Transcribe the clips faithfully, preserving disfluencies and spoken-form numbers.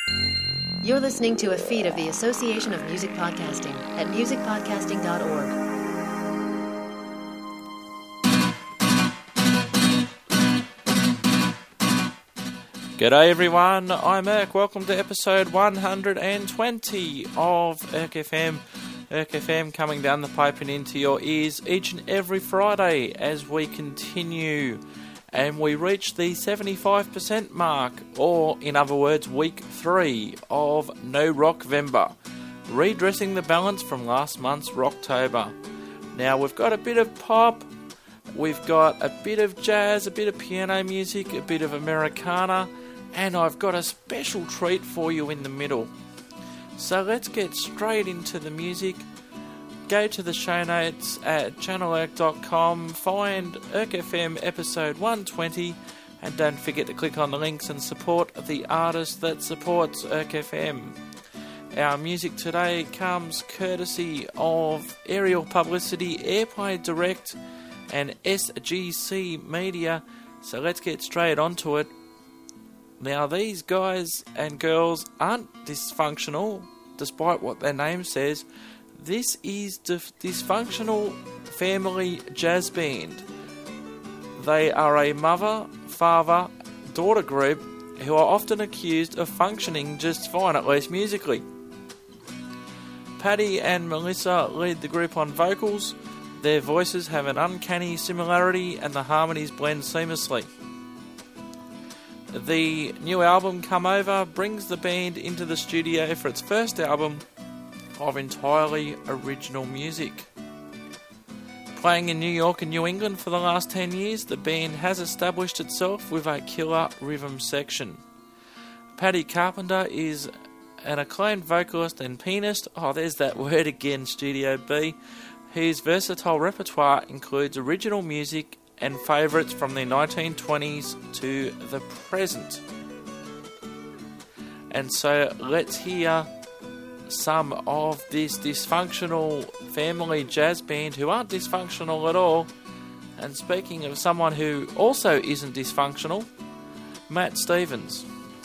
You're listening to a feed of the Association of Music Podcasting at music podcasting dot org. G'day everyone, I'm Irk. Welcome to episode one hundred twenty of Irk F M. Irk F M coming down the pipe and into your ears each and every Friday as we continue and we reach the seventy-five percent mark, or in other words, week three of No Rockvember, redressing the balance from last month's Rocktober. Now we've got a bit of pop, we've got a bit of jazz, a bit of piano music, a bit of Americana, and I've got a special treat for you in the middle. So let's get straight into the music. Go to the show notes at channel irk dot com, find Irk F M episode one twenty, and don't forget to click on the links and support the artist that supports Irk F M. Our music today comes courtesy of Aerial Publicity, Airplay Direct, and S G C Media, so let's get straight onto it. Now, these guys and girls aren't dysfunctional, despite what their name says. This is Dif- Dysfunctional Family Jazz Band. They are a mother, father, daughter group who are often accused of functioning just fine, at least musically. Paddy and Melissa lead the group on vocals. Their voices have an uncanny similarity and the harmonies blend seamlessly. The new album, Come Over, brings the band into the studio for its first album of entirely original music. Playing in New York and New England for the last ten years, the band has established itself with a killer rhythm section. Paddy Carpenter is an acclaimed vocalist and pianist, oh there's that word again, Studio B, whose versatile repertoire includes original music and favourites from the nineteen twenties to the present. And so let's hear some of this dysfunctional family jazz band who aren't dysfunctional at all. And speaking of someone who also isn't dysfunctional, Matt Stevens.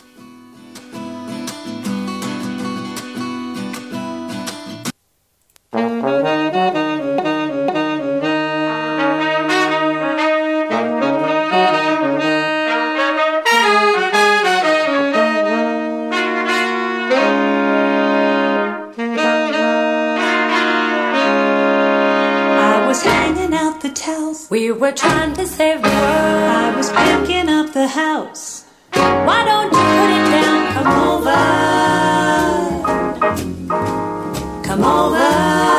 We were trying to save the world. I was picking up the house. Why don't you put it down? Come over. Come over.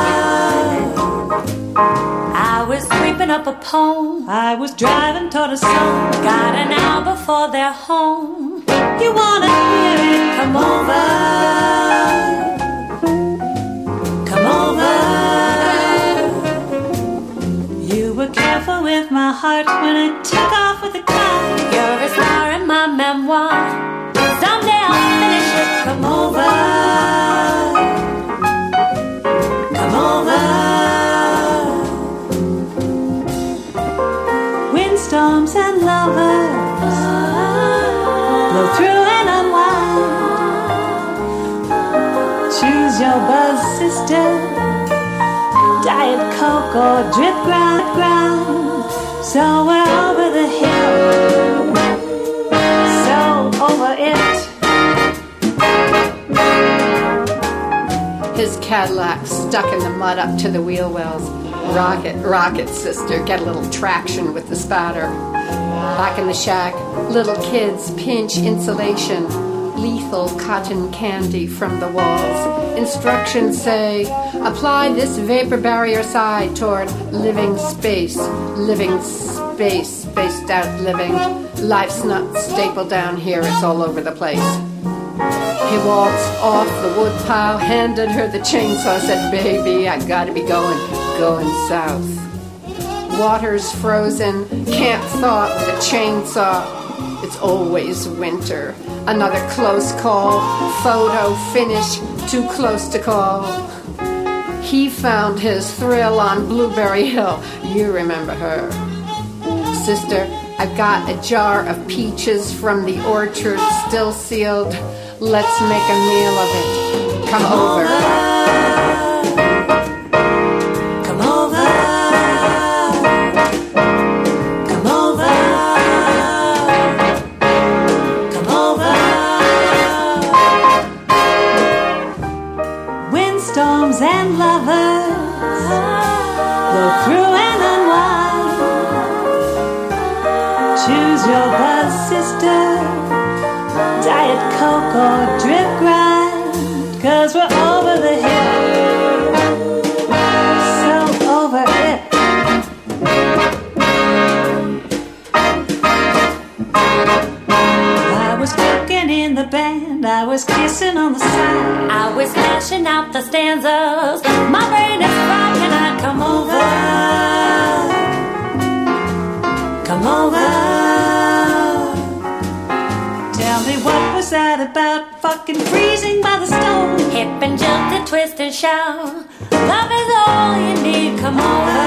I was sweeping up a poem. I was driving toward a song. Got an hour before they're home. You wanna hear it? Come over. Come over. Careful with my heart when I took off with a car. You're a star in my memoir. Someday I'll finish it. Come over. Come over. Windstorms and lovers blow through and unwind. Choose your buzz, sister. Diet Coke or drip ground, ground. So we're over the hill, so over it. His Cadillac stuck in the mud up to the wheel wells. Rocket, rocket, sister, get a little traction with the spatter. Back in the shack, little kids pinch insulation. Lethal cotton candy from the walls. Instructions say, apply this vapor barrier side toward living space. Living space, spaced out living. Life's not stapled down here, it's all over the place. He walks off the wood pile, handed her the chainsaw, said, baby, I gotta be going, going south. Water's frozen, can't thaw the chainsaw. It's always winter. Another close call, photo finish, too close to call. He found his thrill on Blueberry Hill. You remember her. Sister, I've got a jar of peaches from the orchard still sealed. Let's make a meal of it. Come over. Come over. Come over. Come over. Windstorms and lovers blow through and unwind. Choose your buzz, sister. Diet Coke or drip grind. 'Cause we're over the hill. So over it. I was cooking in the band. I was kissing on the side. I was smashing out the stanzas. My brain is fried. Can I come over? Come over. Tell me, what was that about? Fucking freezing by the stone. Hip and jump and twist and shout. Love is all you need. Come over.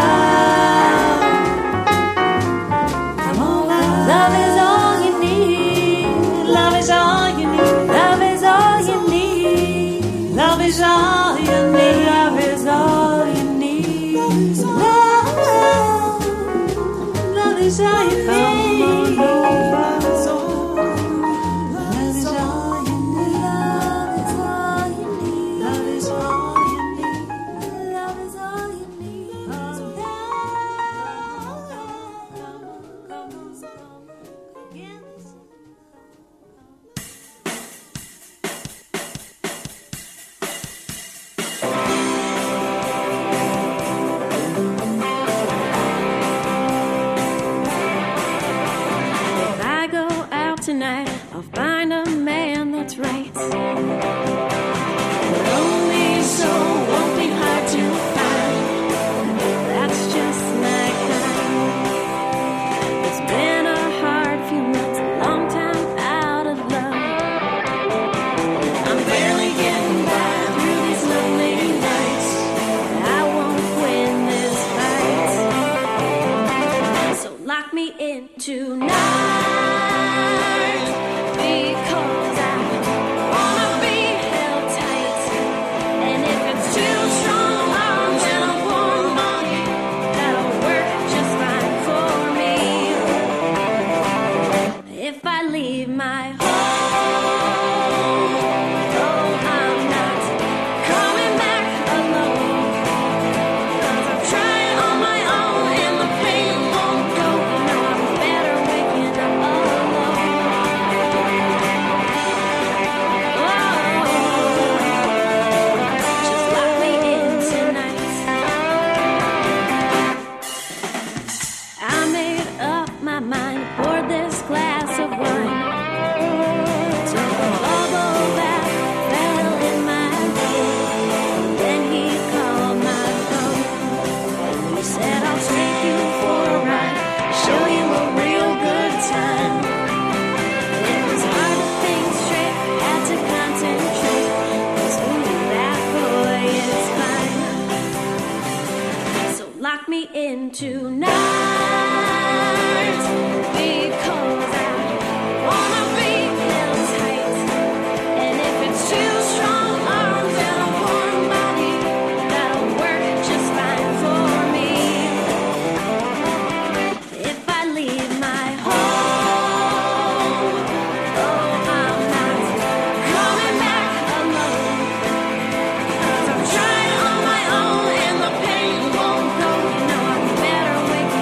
Come over. Love is all you need. Love is all you need. Love is all you need. Love is all you need. Love is all you need. Love, love is all you need. Tonight I'll find a man that's right. Lonely soul won't be hard to find. That's just my kind. It's been a hard few months, a long time out of love. I'm barely getting by through these lonely nights. I won't win this fight. So lock me in tonight. Wake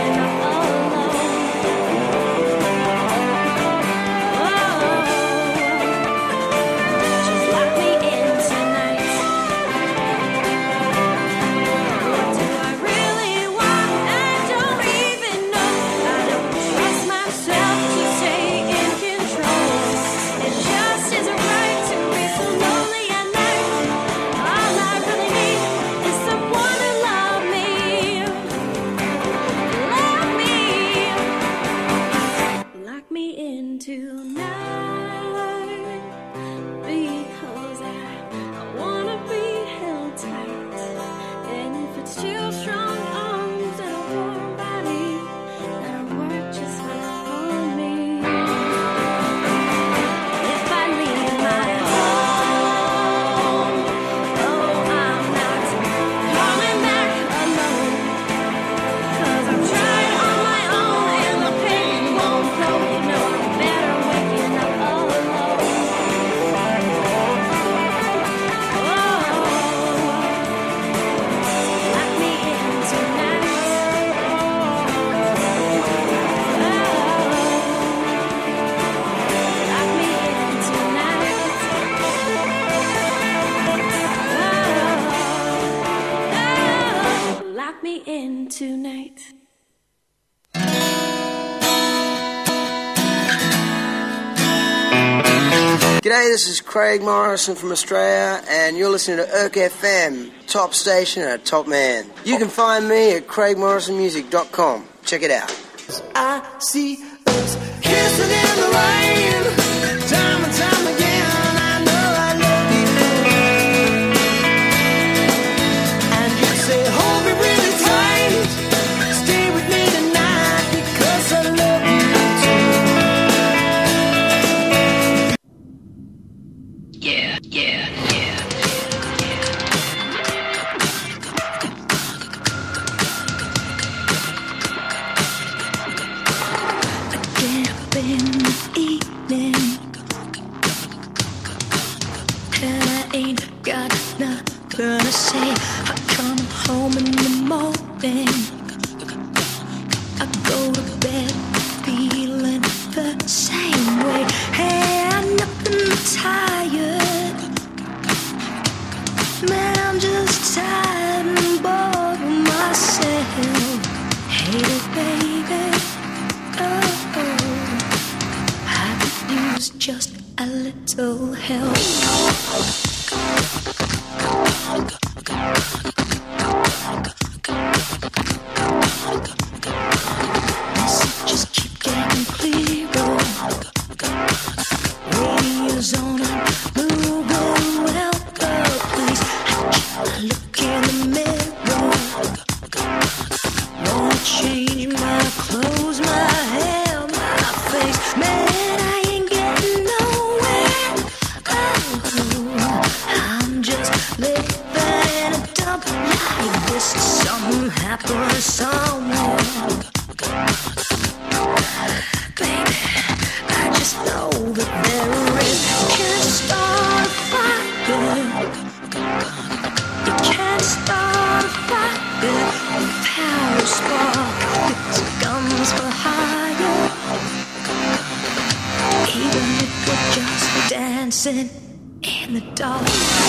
G'day, this is Craig Morrison from Australia, and you're listening to Erk F M, top station and a top man. You can find me at craig morrison music dot com. Check it out. I see us kissing in the rain, time and time again. I know I love you, and you say hold me really tight, stay with me tonight because I love you too. Yeah, yeah, yeah. In the evening, and I ain't got nothing to say. I come home in the morning, I go to bed feeling the same way. Hey, I'm nothing tired, man, I'm just tired and bored with myself. Hey, baby, oh, I could use just a little help. Messages keep getting clearer. Radio's on and moving well, but please, I keep looking in the mirror. Wanna change my clothes, my hair, my face. Man, I ain't getting nowhere. Oh, I'm just living in a dump like this. Something happened somewhere. Baby, I just know that there is. Can't start a fire. You can't start a fire without a spark. It's guns for hire. Even if we're just dancing in the dark.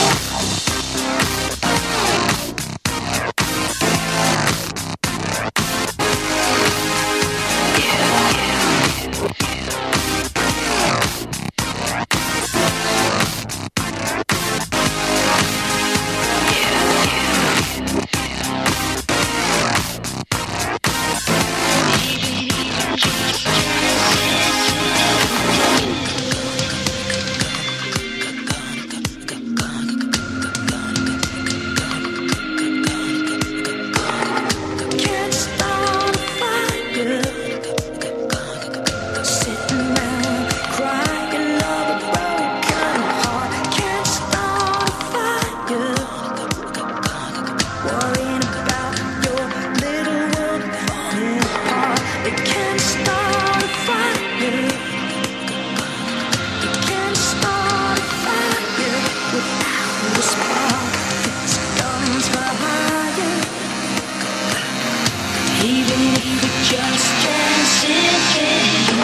Can't start a fire. Sitting around crying of a broken heart. Can't start a fire. Worrying about your little world falling apart. It can't start a fire. It can't start a fire without a spark. It's guns for hire. Even if we just dancing in the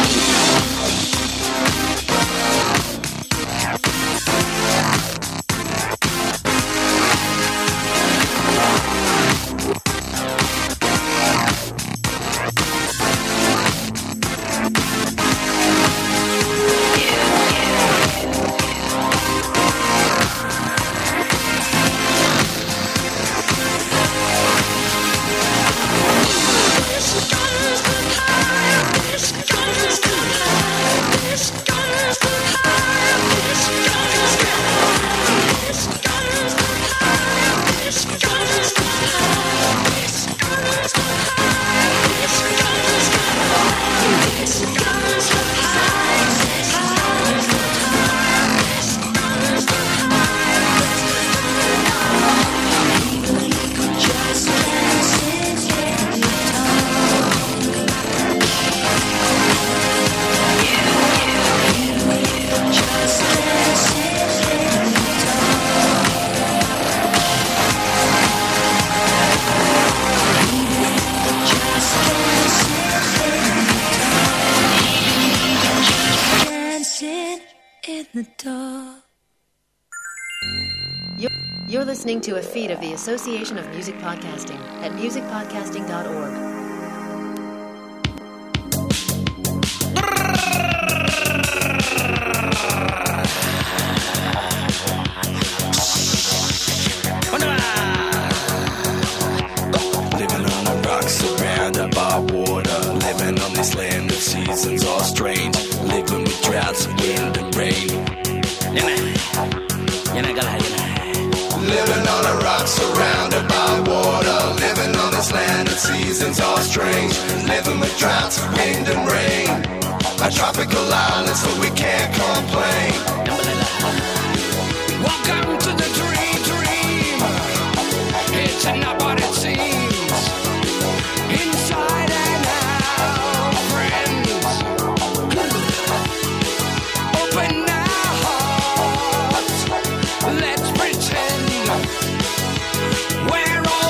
in the dark. You're, you're listening to a feed of the Association of Music Podcasting at music podcasting dot org. seasons are strange. Living with droughts, wind and rain. A tropical island, so we can't complain. Welcome to the dream, dream. It's not what it seems. Inside and out, friends. Open our hearts. Let's pretend we're all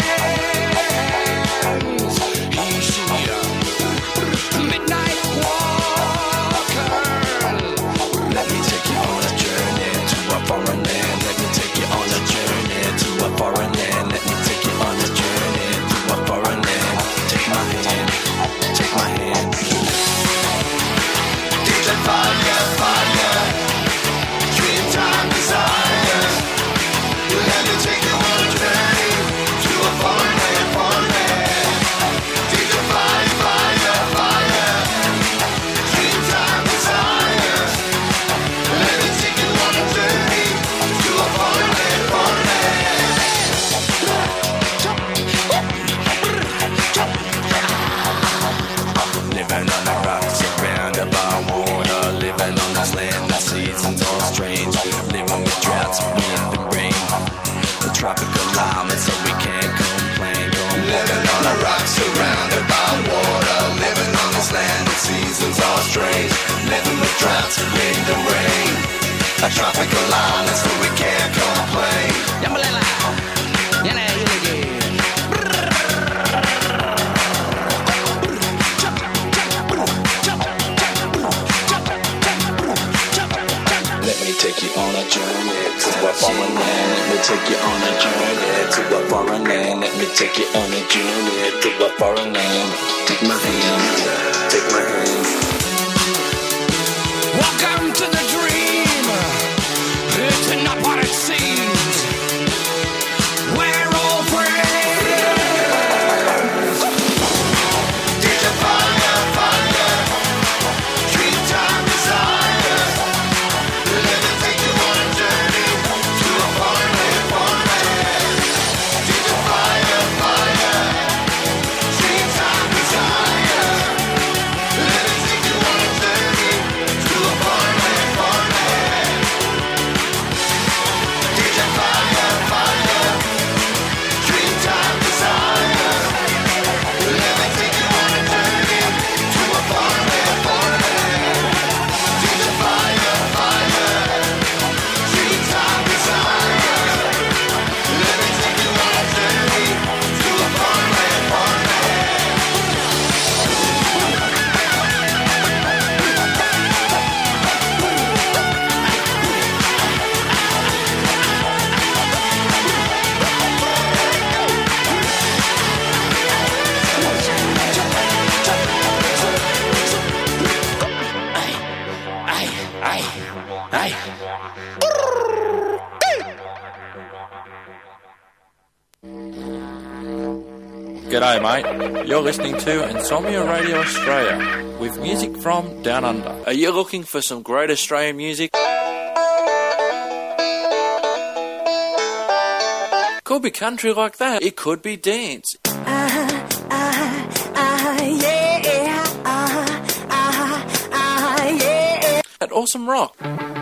friends. He's here. Midnight walker. Let me take you on a journey to a foreign land. Let me take you on a journey to a foreign land. Let me take you on a journey to a foreign land. Take my hand, take my hand. D J Fire, fire. Dreamtime desire. Let me take you on a journey to a foreign land, foreign land. D J Fire, fire, fire. Dreamtime desire. Let me take you on a journey to a foreign land, foreign land. Living on the rocks, surrounded by water. Living on this land, the seasons are strange. Living with droughts, wind and rain. The tropical climate, so we can't complain. Living on the rocks, surrounded by water. Living on this land, the seasons are strange. Living with droughts, wind and rain. A tropical island, so we can't complain. Yambalela, yana yuligi. Let me take you on a journey to a foreign land. Let me take you on a journey to a foreign land. Let me take you on a journey to a foreign land. Take my hand, take my hand. Welcome to the dream. It's not what it seems. We're all friends. D J Fire, fire. Dreamtime desire. Let me take you on a journey to a foreign land, foreign land. D J Fire, fire. Dreamtime desire. Let me take you on a journey to a foreign land, foreign land. D J Fire, fire. Dreamtime desire. Let me take you on a journey to a foreign land, foreign land. D J Fire, fire. Dreamtime desire. Let me take you on a journey to a foreign land, foreign land. Ay, ay, ay, ay. G'day, mate. You're listening to Insomnia Radio Australia with music from Down Under. Are you looking for some great Australian music? Could be country like that. It could be dance. At awesome rock.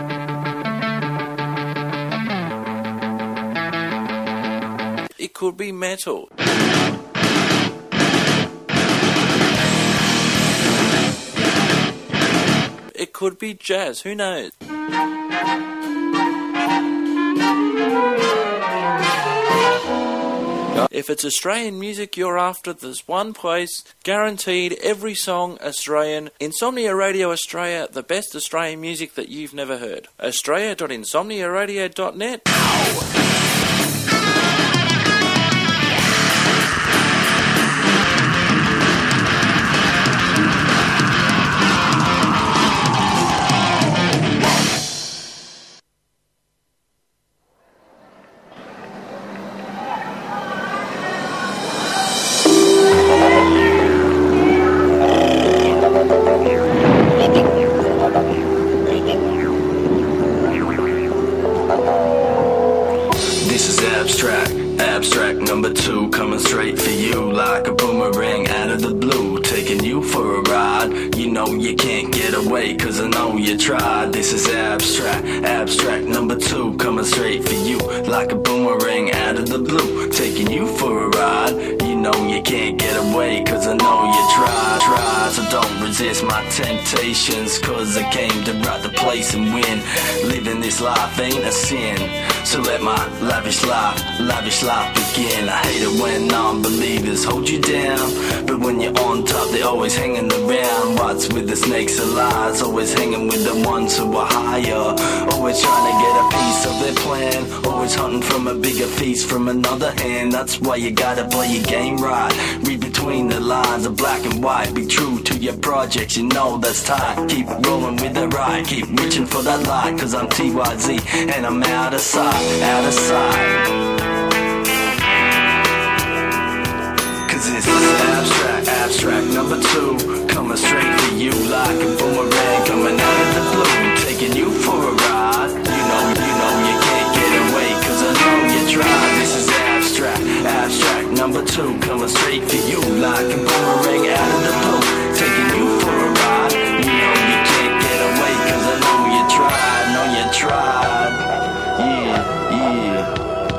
It could be metal. It could be jazz, who knows? If it's Australian music you're after, there's one place, guaranteed every song Australian. Insomnia Radio Australia, the best Australian music that you've never heard. australia dot insomnia radio dot net. number two, coming straight for you like a boomerang out of the blue, taking you for a ride. You know you can't get away, cause I know you tried. This is abstract, abstract number two, coming straight for you like a boomerang out of the blue, taking you for a ride. You know you can't get away, cause I know you tried, tried. So don't resist my temptations, cause I came to right the place and win. Living this life ain't a sin, so let my lavish life, lavish life begin. I hate it when non-believers hold you down, but when you're on top they're always hanging around. What's with the snakes and lies, always hanging with the ones who are higher, always trying to get a piece of their plan, always hunting from a bigger feast from another hand. That's why you gotta play your game right, read between the lines of black and white, be true to your projects, you know that's tight. Keep rolling with the right, keep reaching for that light, cause I'm T Y Z and I'm out of sight, out of sight. Cause this is abstract, abstract number two, coming straight for you like a boomerang coming out of the blue, taking you for a ride. You know, you know you can't get away, cause I know you tried. This is abstract, abstract number two, coming straight for you like a boomerang out of the blue, taking you for a ride. You know you can't get away, cause I know you tried, know you tried. Yeah, yeah.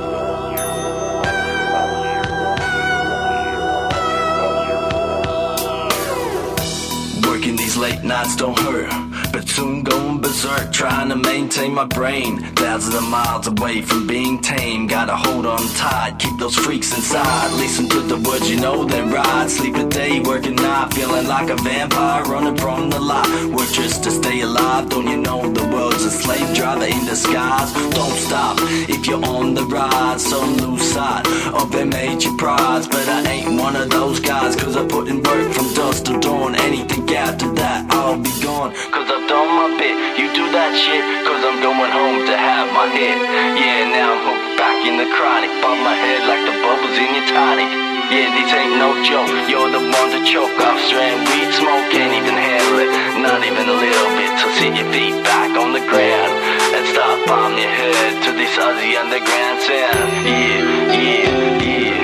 Working these late nights don't hurt, but soon going berserk, trying to maintain my brain. Thousands of miles away from being tame, gotta hold on tight, keep those freaks inside. Listen to the words, you know then ride. Sleep a day, work a night, feeling like a vampire, running from the light. Work just to stay alive, don't you know the world's a slave driver in disguise. Don't stop if you're on the ride, so lose sight of their major prize. But I ain't one of those guys, cause I put in work from dusk to dawn. Anything after that I'll be gone, cause I've done my bit. You do that shit, cause I'm going home to have my hit. Yeah, now I'm hooked back in the chronic, bob my head like the bubbles in your tonic. Yeah, this ain't no joke, you're the one to choke off strand weed smoke, can't even handle it, not even a little bit. So sit your feet back on the ground and start bombing your head to this Aussie underground sound. Yeah, yeah, yeah.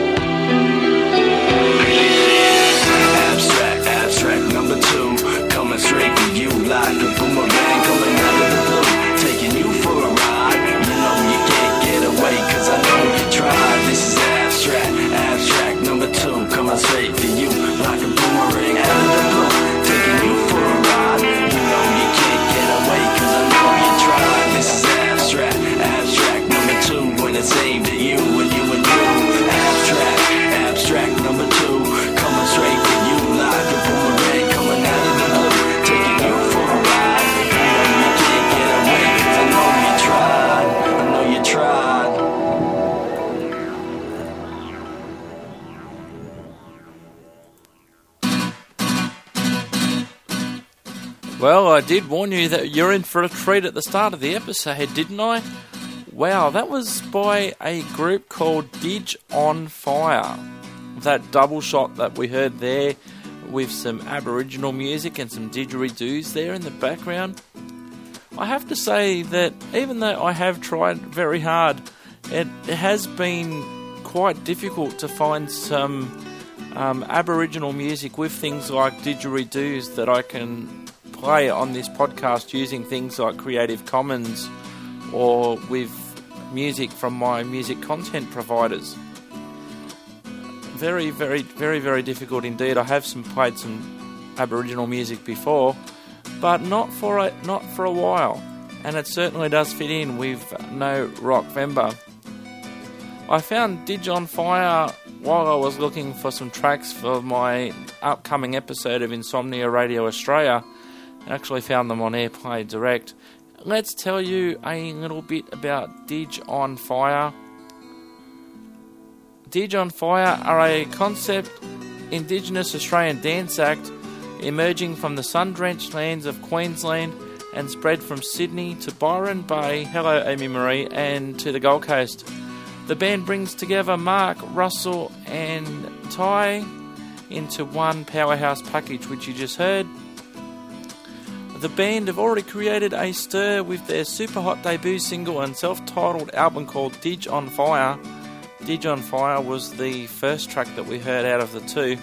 This is abstract, abstract number two, coming straight for you like a boomerang coming out of the blue, taking you for a ride. You know you can't get away, cause I know you tried. This is abstract, abstract number two, coming straight for you like a boomerang out of the blue, taking you for a ride. You know you can't get away, cause I know you tried. This is abstract, abstract number two, when it's aimed at you and you and you. Abstract, abstract number two, coming straight for you like a boomerang coming out of the blue, taking you for a ride. You know you can't get away, cause I know you tried, I know you tried. Well, I did warn you that you're in for a treat at the start of the episode, didn't I? Wow, that was by a group called Dig on Fire. That double shot that we heard there with some Aboriginal music and some didgeridoos there in the background. I have to say that even though I have tried very hard, it, it has been quite difficult to find some um, Aboriginal music with things like didgeridoos that I can play on this podcast using things like Creative Commons or with music from my music content providers. Very, very, very, very difficult indeed. I have some played some Aboriginal music before, but not for a not for a while, and it certainly does fit in with No Rockvember. I found Dig on Fire while I was looking for some tracks for my upcoming episode of Insomnia Radio Australia. I actually found them on Airplay Direct. Let's tell you a little bit about Dig on Fire. Dig on Fire are a concept Indigenous Australian dance act emerging from the sun-drenched lands of Queensland and spread from Sydney to Byron Bay, hello Amy Marie, and to the Gold Coast. The band brings together Mark, Russell and Ty into one powerhouse package, which you just heard. The band have already created a stir with their super hot debut single and self-titled album called Dig on Fire. Dig on Fire was the first track that we heard out of the two.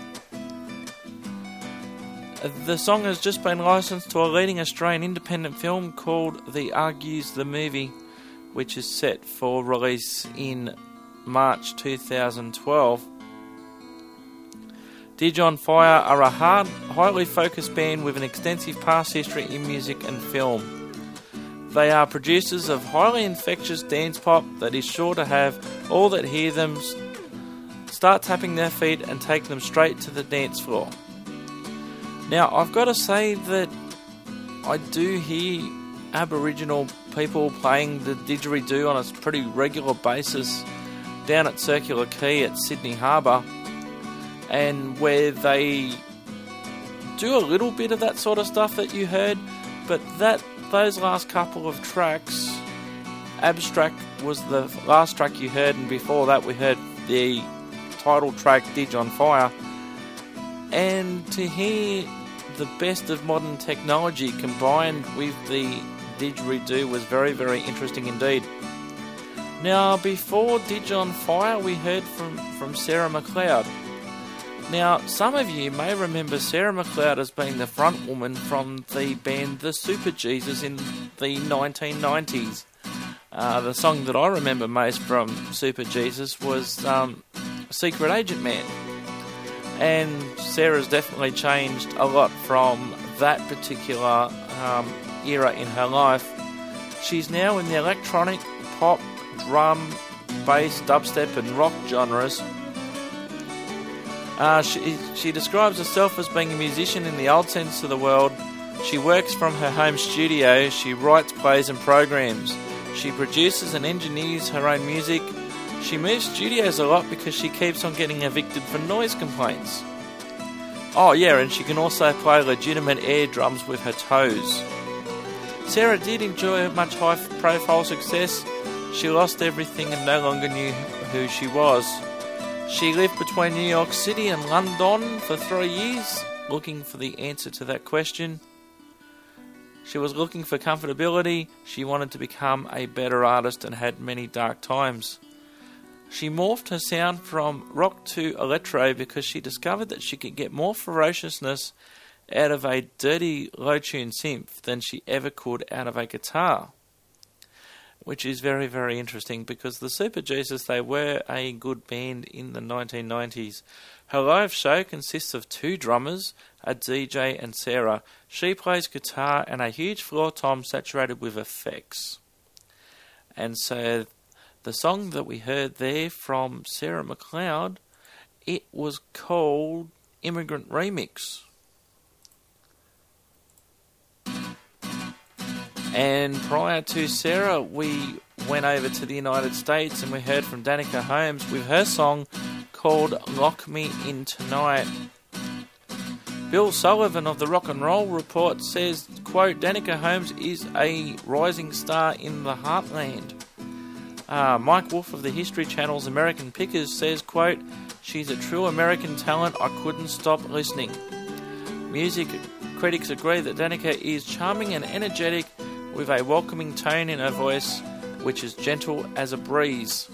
The song has just been licensed to a leading Australian independent film called The Argues the Movie, which is set for release in March two thousand twelve. Dig on Fire are a hard, highly focused band with an extensive past history in music and film. They are producers of highly infectious dance pop that is sure to have all that hear them start tapping their feet and take them straight to the dance floor. Now, I've got to say that I do hear Aboriginal people playing the didgeridoo on a pretty regular basis down at Circular Quay at Sydney Harbour, and where they do a little bit of that sort of stuff that you heard, but that those last couple of tracks, Abstract was the last track you heard, and before that we heard the title track Dig on Fire, and to hear the best of modern technology combined with the didgeridoo was very, very interesting indeed. Now, before Dig on Fire, we heard from, from Sarah McLeod. Now, some of you may remember Sarah McLeod as being the front woman from the band The Super Jesus in the nineteen nineties. Uh, the song that I remember most from Super Jesus was um, Secret Agent Man. And Sarah's definitely changed a lot from that particular um, era in her life. She's now in the electronic, pop, drum, bass, dubstep and rock genres. Uh, she, she describes herself as being a musician in the old sense of the word. She works from her home studio. She writes plays and programs. She produces and engineers her own music. She moves studios a lot because she keeps on getting evicted for noise complaints. Oh yeah, and she can also play legitimate air drums with her toes. Sarah did enjoy much high-profile success. She lost everything and no longer knew who she was. She lived between New York City and London for three years, looking for the answer to that question. She was looking for comfortability. She wanted to become a better artist and had many dark times. She morphed her sound from rock to electro because she discovered that she could get more ferociousness out of a dirty, low-tune synth than she ever could out of a guitar. Which is very, very interesting because the Super Jesus, they were a good band in the nineteen nineties. Her live show consists of two drummers, a D J and Sarah. She plays guitar and a huge floor tom saturated with effects. And so the song that we heard there from Sarah McLeod, it was called Immigrant Remix. And prior to Sarah, we went over to the United States and we heard from Danica Holmes with her song called Lock Me In Tonight. Bill Sullivan of the Rock and Roll Report says, quote, Danica Holmes is a rising star in the heartland. Uh, Mike Wolf of the History Channel's American Pickers says, quote, she's a true American talent, I couldn't stop listening. Music critics agree that Danica is charming and energetic with a welcoming tone in her voice, which is gentle as a breeze.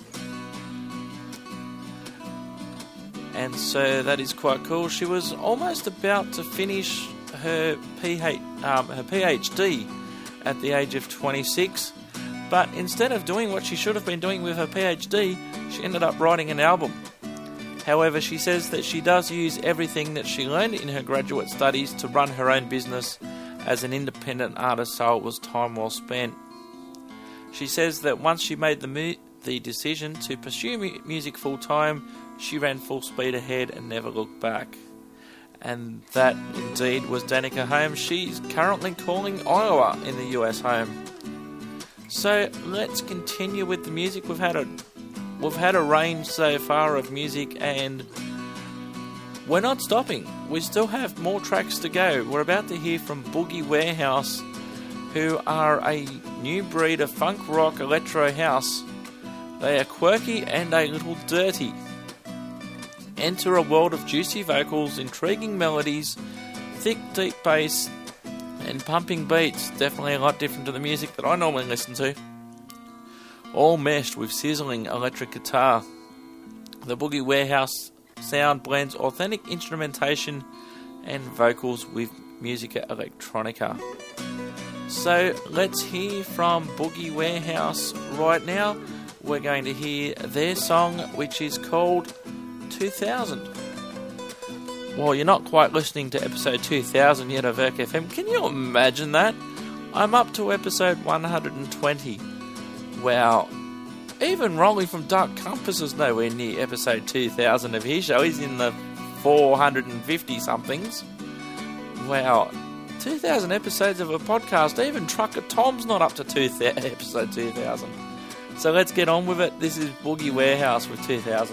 And so that is quite cool. She was almost about to finish her PhD, um, her PhD at the age of twenty-six, but instead of doing what she should have been doing with her PhD, she ended up writing an album. However, she says that she does use everything that she learned in her graduate studies to run her own business as an independent artist, so it was time well spent. She says that once she made the mu- the decision to pursue mu- music full-time, she ran full speed ahead and never looked back. And that indeed was Danica Holmes. She's currently calling Iowa in the U S home. So let's continue with the music. We've had a we've had a range so far of music, and we're not stopping. We still have more tracks to go. We're about to hear from Boogie Warehouse, who are a new breed of funk rock electro house. They are quirky and a little dirty. Enter a world of juicy vocals, intriguing melodies, thick deep bass, and pumping beats. Definitely a lot different to the music that I normally listen to. All meshed with sizzling electric guitar. The Boogie Warehouse sound blends authentic instrumentation and vocals with Musica Electronica. So let's hear from Boogie Warehouse right now. We're going to hear their song, which is called two thousand. Well, you're not quite listening to episode two thousand yet of Erk F M. Can you imagine that? I'm up to episode one hundred twenty. Wow. Even Rolly from Dark Compass is nowhere near episode two thousand of his show. He's in the four hundred fifty somethings. Wow. two thousand episodes of a podcast. Even Trucker Tom's not up to two thousand, episode two thousand. So let's get on with it. This is Boogie Warehouse with two thousand.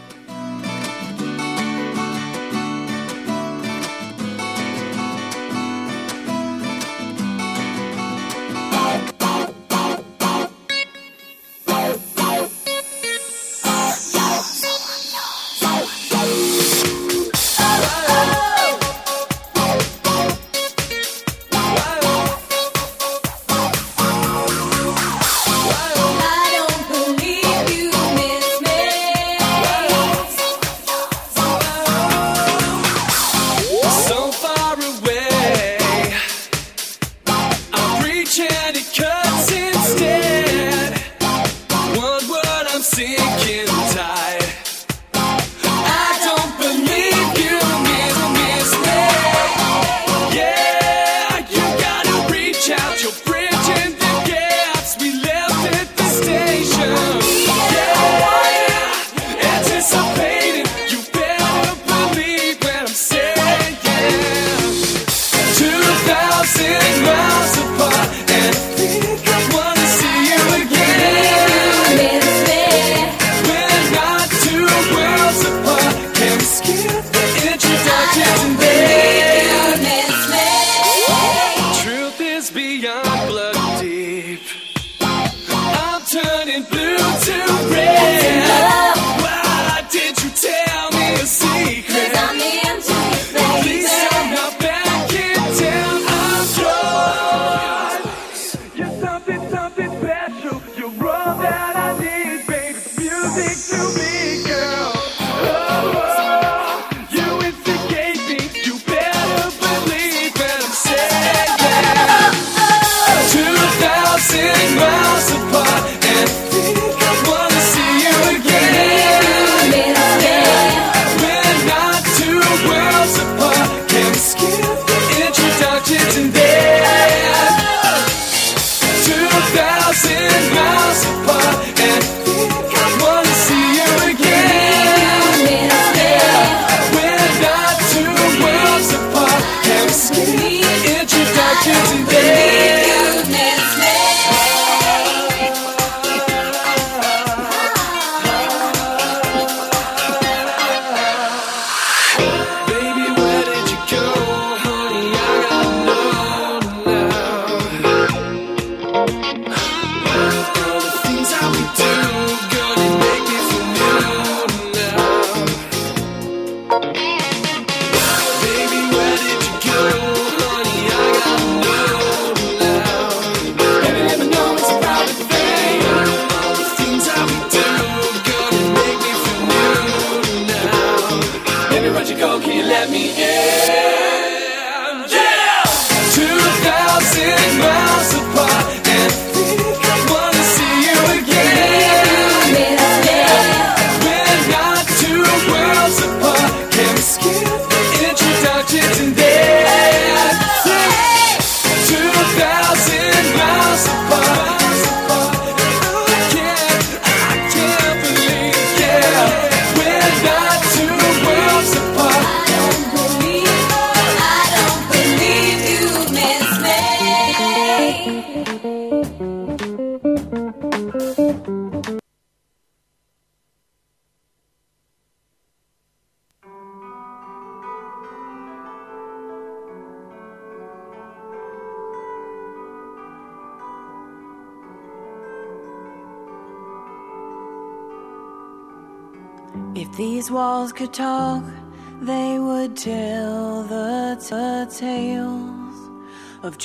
If these walls could talk, they would tell the, the tales of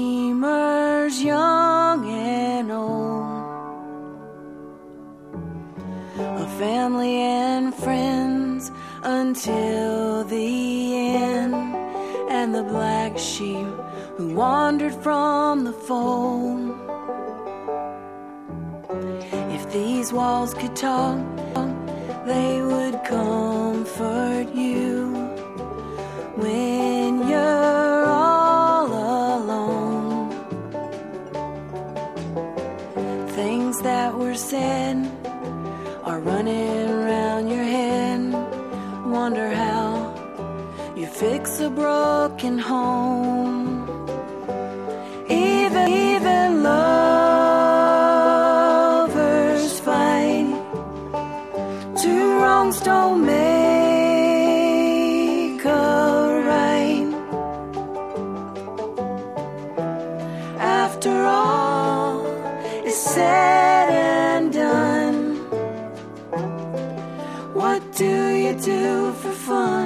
dreamers young and old, of family and friends until the end, and the black sheep who wandered from the fold. If these walls could talk, they would comfort you when you're all alone. Things that were said are running around your head. Wonder how you fix a broken home. Even, even lovers fight. Two wrongs don't make a right. After all is said and done, what do you do for fun?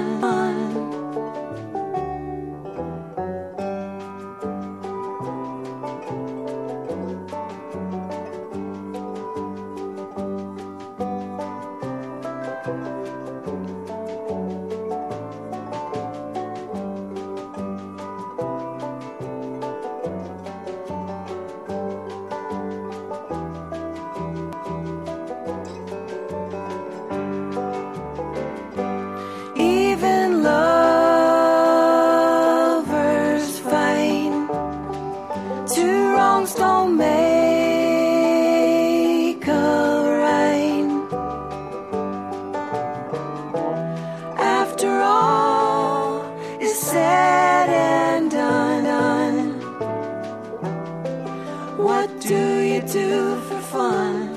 Even lovers fight. Two wrongs don't make a right. After all is said and done, what do you do for fun?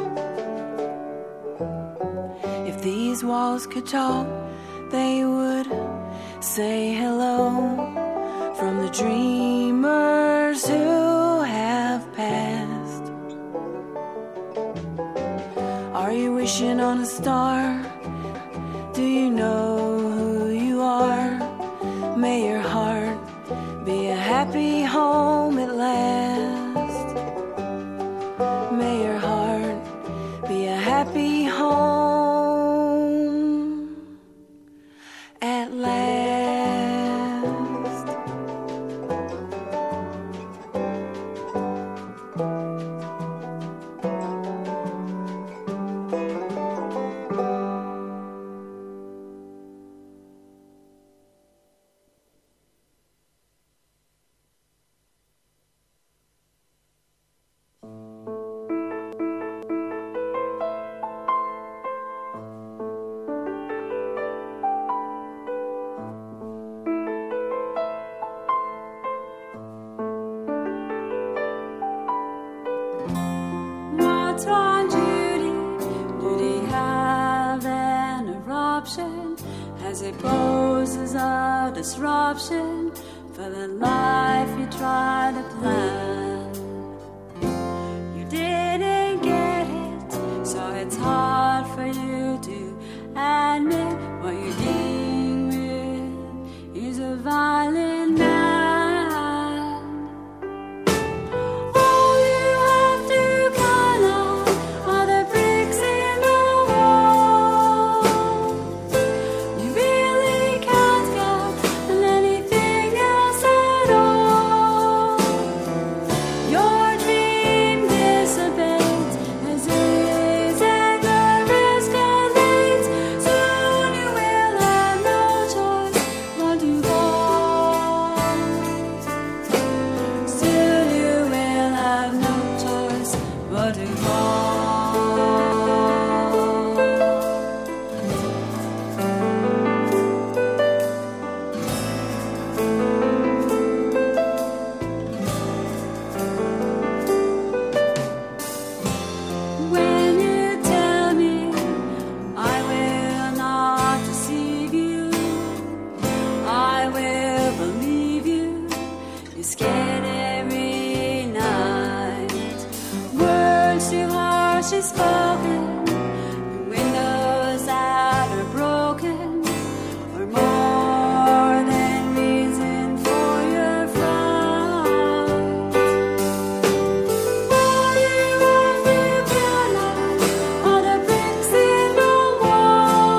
If these walls could talk, they would say hello from the dreamers who have passed. Are you wishing on a star? Do you know who you are? May your heart be a happy home at last. May your heart be a happy home at last. What's wrong, Judy? Did he have an eruption as it poses a disruption for the life you tried to plan? You didn't get it, so it's hard for you to admit what you're dealing with is a violent man. She's spoken, the windows that are broken are more than reason for your fright. All you have to realize are the bricks in the wall.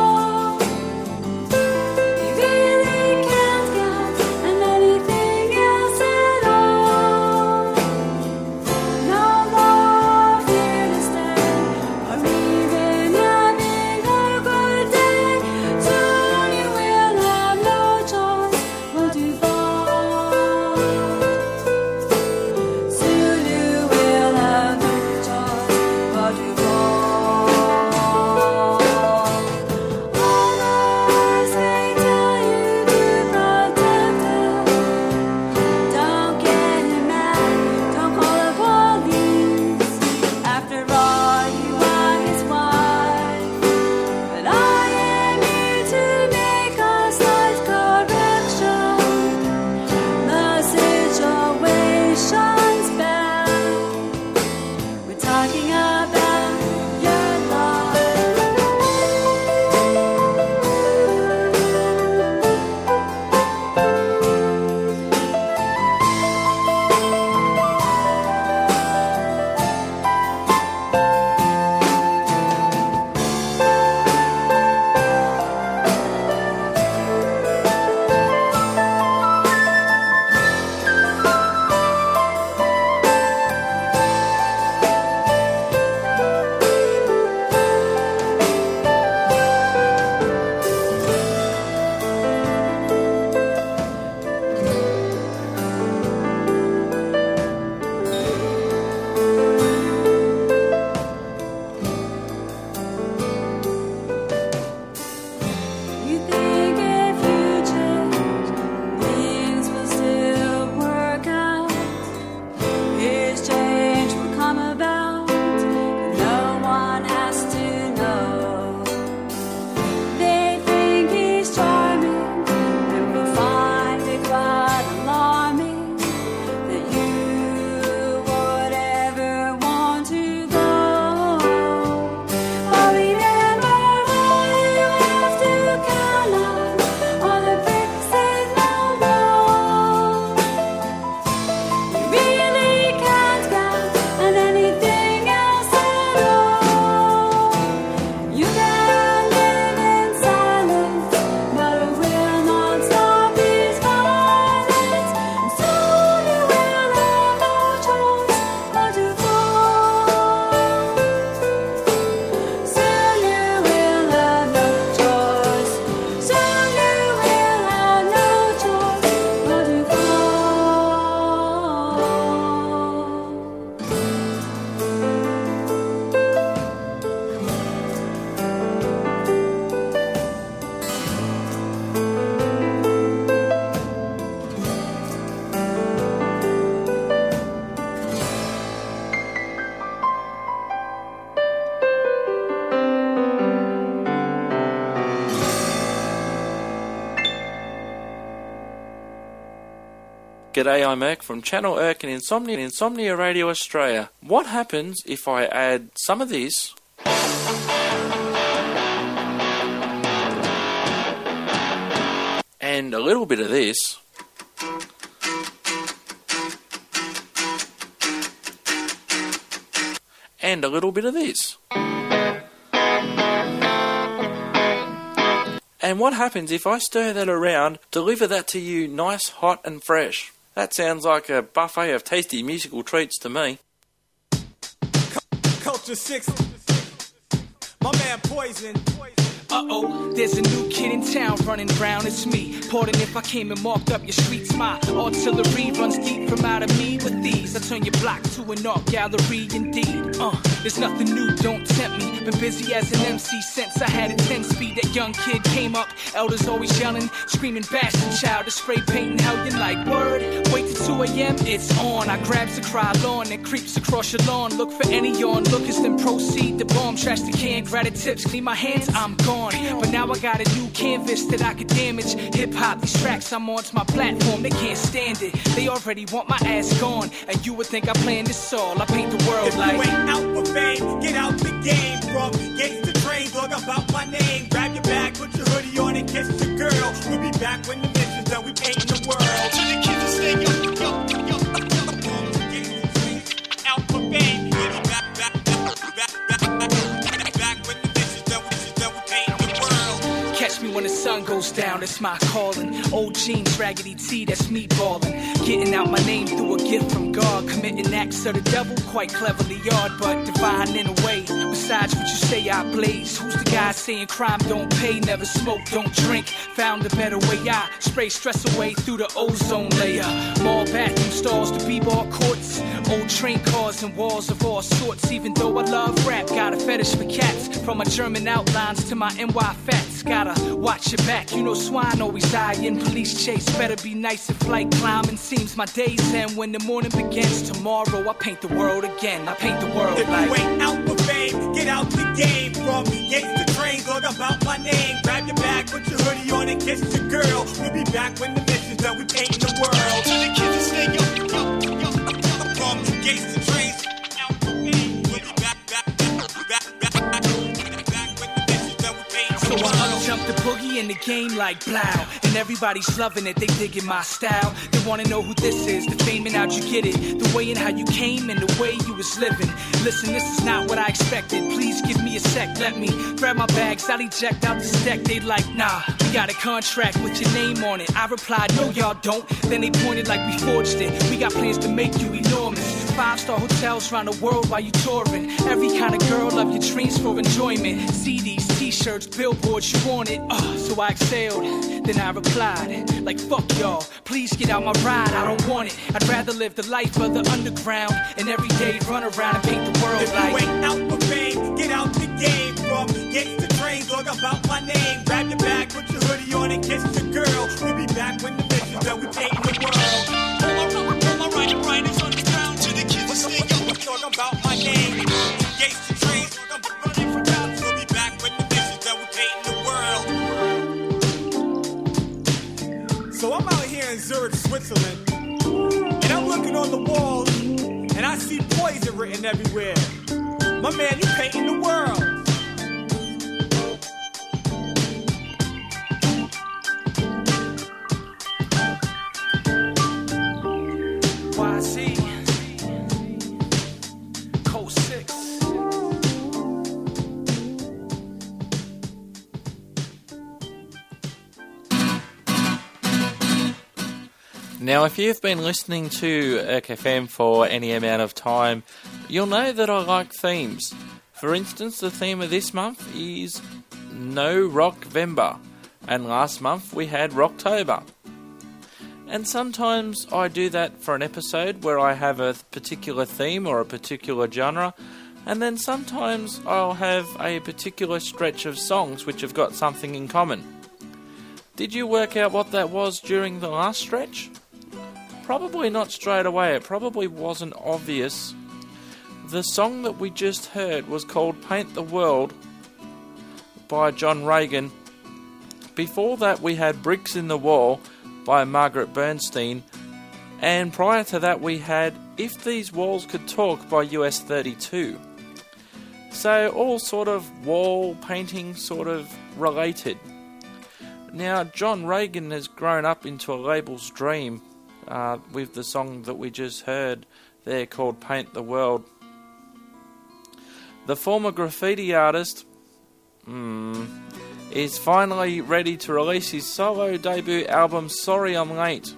talking about your love. You think if you change, things will still work out. His change will come about, no one has to know. They think he's charming, and we find it quite alarming that you would ever want to go. But remember all you have to count on are the bricks in the wall. You really can't count on anything else at all. You can live in silence, but it will not stop his violence. And soon you will have no choice but to fall. Soon you will have no choice. Soon you will have no choice but to fall. G'day, I'm Irk from Channel Irk and Insomnia, Insomnia Radio Australia. What happens if I add some of this and a little bit of this and a little bit of this? And what happens if I stir that around, deliver that to you nice, hot and fresh? That sounds like a buffet of tasty musical treats to me. Culture six, my man Poison. Uh-oh, there's a new kid in town running round, it's me. Pardon if I came and marked up your streets. My artillery runs deep from out of me with these. I turn your block to an art gallery indeed. Uh, there's nothing new, don't tempt me. Been busy as an M C since I had a ten speed. That young kid came up, elders always yelling, screaming, bashing child, to spray painting, how you like, word? Wait till two a.m., it's on. I grabs the cry lawn and creeps across your lawn. Look for any onlookers, then proceed to bomb, trash the can, grab the tips, clean my hands, I'm gone. But now I got a new canvas that I could damage. Hip-hop, these tracks I'm on's my platform, they can't stand it. They already want my ass gone, and you would think I planned this all. I paint the world If like you ain't out for fame, get out the game. From gates to trains, talk about my name. Grab your bag, put your hoodie on and kiss your girl. We'll be back when the mission's done, we painting the world. To the kids that say yo, yo, yo, yo, from gates to trains, out for fame. We'll be back, back, back, back, back, back, back when the mission's done, we done, we painting the world. catch me when the sun goes down, that's my calling. Old jeans, raggedy tee, that's me ballin'. Getting out my name through a gift from God. Committing acts of the devil, quite cleverly odd, but divine in a way. Besides what you say, I blaze. Who's the guy saying crime don't pay? Never smoke, don't drink. Found a better way, I spray stress away through the ozone layer. Mall bathroom stalls to b-ball courts. Old train cars and walls of all sorts. Even though I love rap, got a fetish for cats. From my German outlines to my N Y fats. Gotta watch your back, you know swine always die in police chase. Better be nice if flight climbing seems my days end. When the morning begins tomorrow, I paint the world again. I paint the world if like you ain't out for fame, get out the game. From gates to trains, talk about my name. Grab your bag, put your hoodie on and kiss your girl. We'll be back when the mission's done, we painting the world. To the kids that say yo, yo, yo, yo, from gates to trains, out for fame. We'll be the boogie in the game like blow. And everybody's loving it, they digging my style. They wanna know who this is, the fame and how'd you get it, the way and how you came and the way you was living. Listen, this is not what I expected. Please give me a sec, let me grab my bags. I'll eject out this deck. They like, nah, we got a contract with your name on it. I replied, no y'all don't. Then they pointed like we forged it. We got plans to make you enormous. Five-star hotels around the world while you touring. Every kind of girl of your dreams for enjoyment. C Ds, t-shirts, billboards, you want it. Uh, so I exhaled, then I replied, like fuck y'all, please get out my ride, I don't want it. I'd rather live the life of the underground and every day run around and paint the world if like. If you ain't out for fame, get out the game. From gates to trains, talk about my name. Grab your bag, put your hoodie on and kiss the girl. We'll be back when the mission's done, we painting the world. All my, all my writing, writers on the ground to the kids what's stay up. Talk about my name. Gates to trains, talk about running from town. We'll be back when the mission's done, we painting the world. So I'm out here in Zurich, Switzerland, and I'm looking on the wall, and I see poison written everywhere. My man, you painting the world. Y C Code six. Now, if you've been listening to E R C F M for any amount of time, you'll know that I like themes. For instance, the theme of this month is No Rockvember, and last month we had Rocktober. And sometimes I do that for an episode where I have a particular theme or a particular genre, and then sometimes I'll have a particular stretch of songs which have got something in common. Did you work out what that was during the last stretch? Probably not straight away, it probably wasn't obvious. The song that we just heard was called Paint the World by John Reagan. Before that we had Bricks in the Wall by Margaret Bernstein, and prior to that we had If These Walls Could Talk by U S thirty-two. So all sort of wall painting sort of related. Now John Reagan has grown up into a label's dream uh, with the song that we just heard there called Paint the World. The former graffiti artist hmm, is finally ready to release his solo debut album Sorry I'm Late.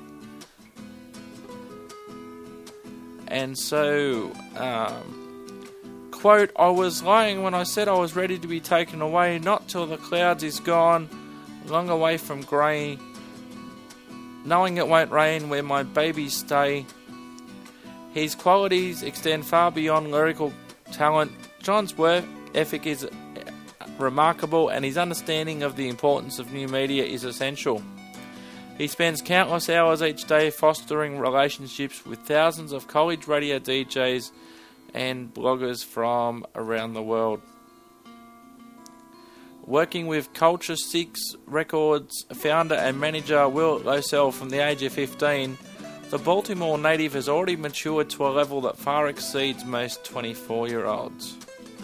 And so, um, quote, I was lying when I said I was ready to be taken away, not till the clouds is gone, long away from grey, knowing it won't rain where my babies stay. His qualities extend far beyond lyrical talent. John's work ethic is remarkable, and his understanding of the importance of new media is essential. He spends countless hours each day fostering relationships with thousands of college radio D Js and bloggers from around the world. Working with Culture six Records founder and manager Will Losell from the age of fifteen, the Baltimore native has already matured to a level that far exceeds most twenty-four-year-olds.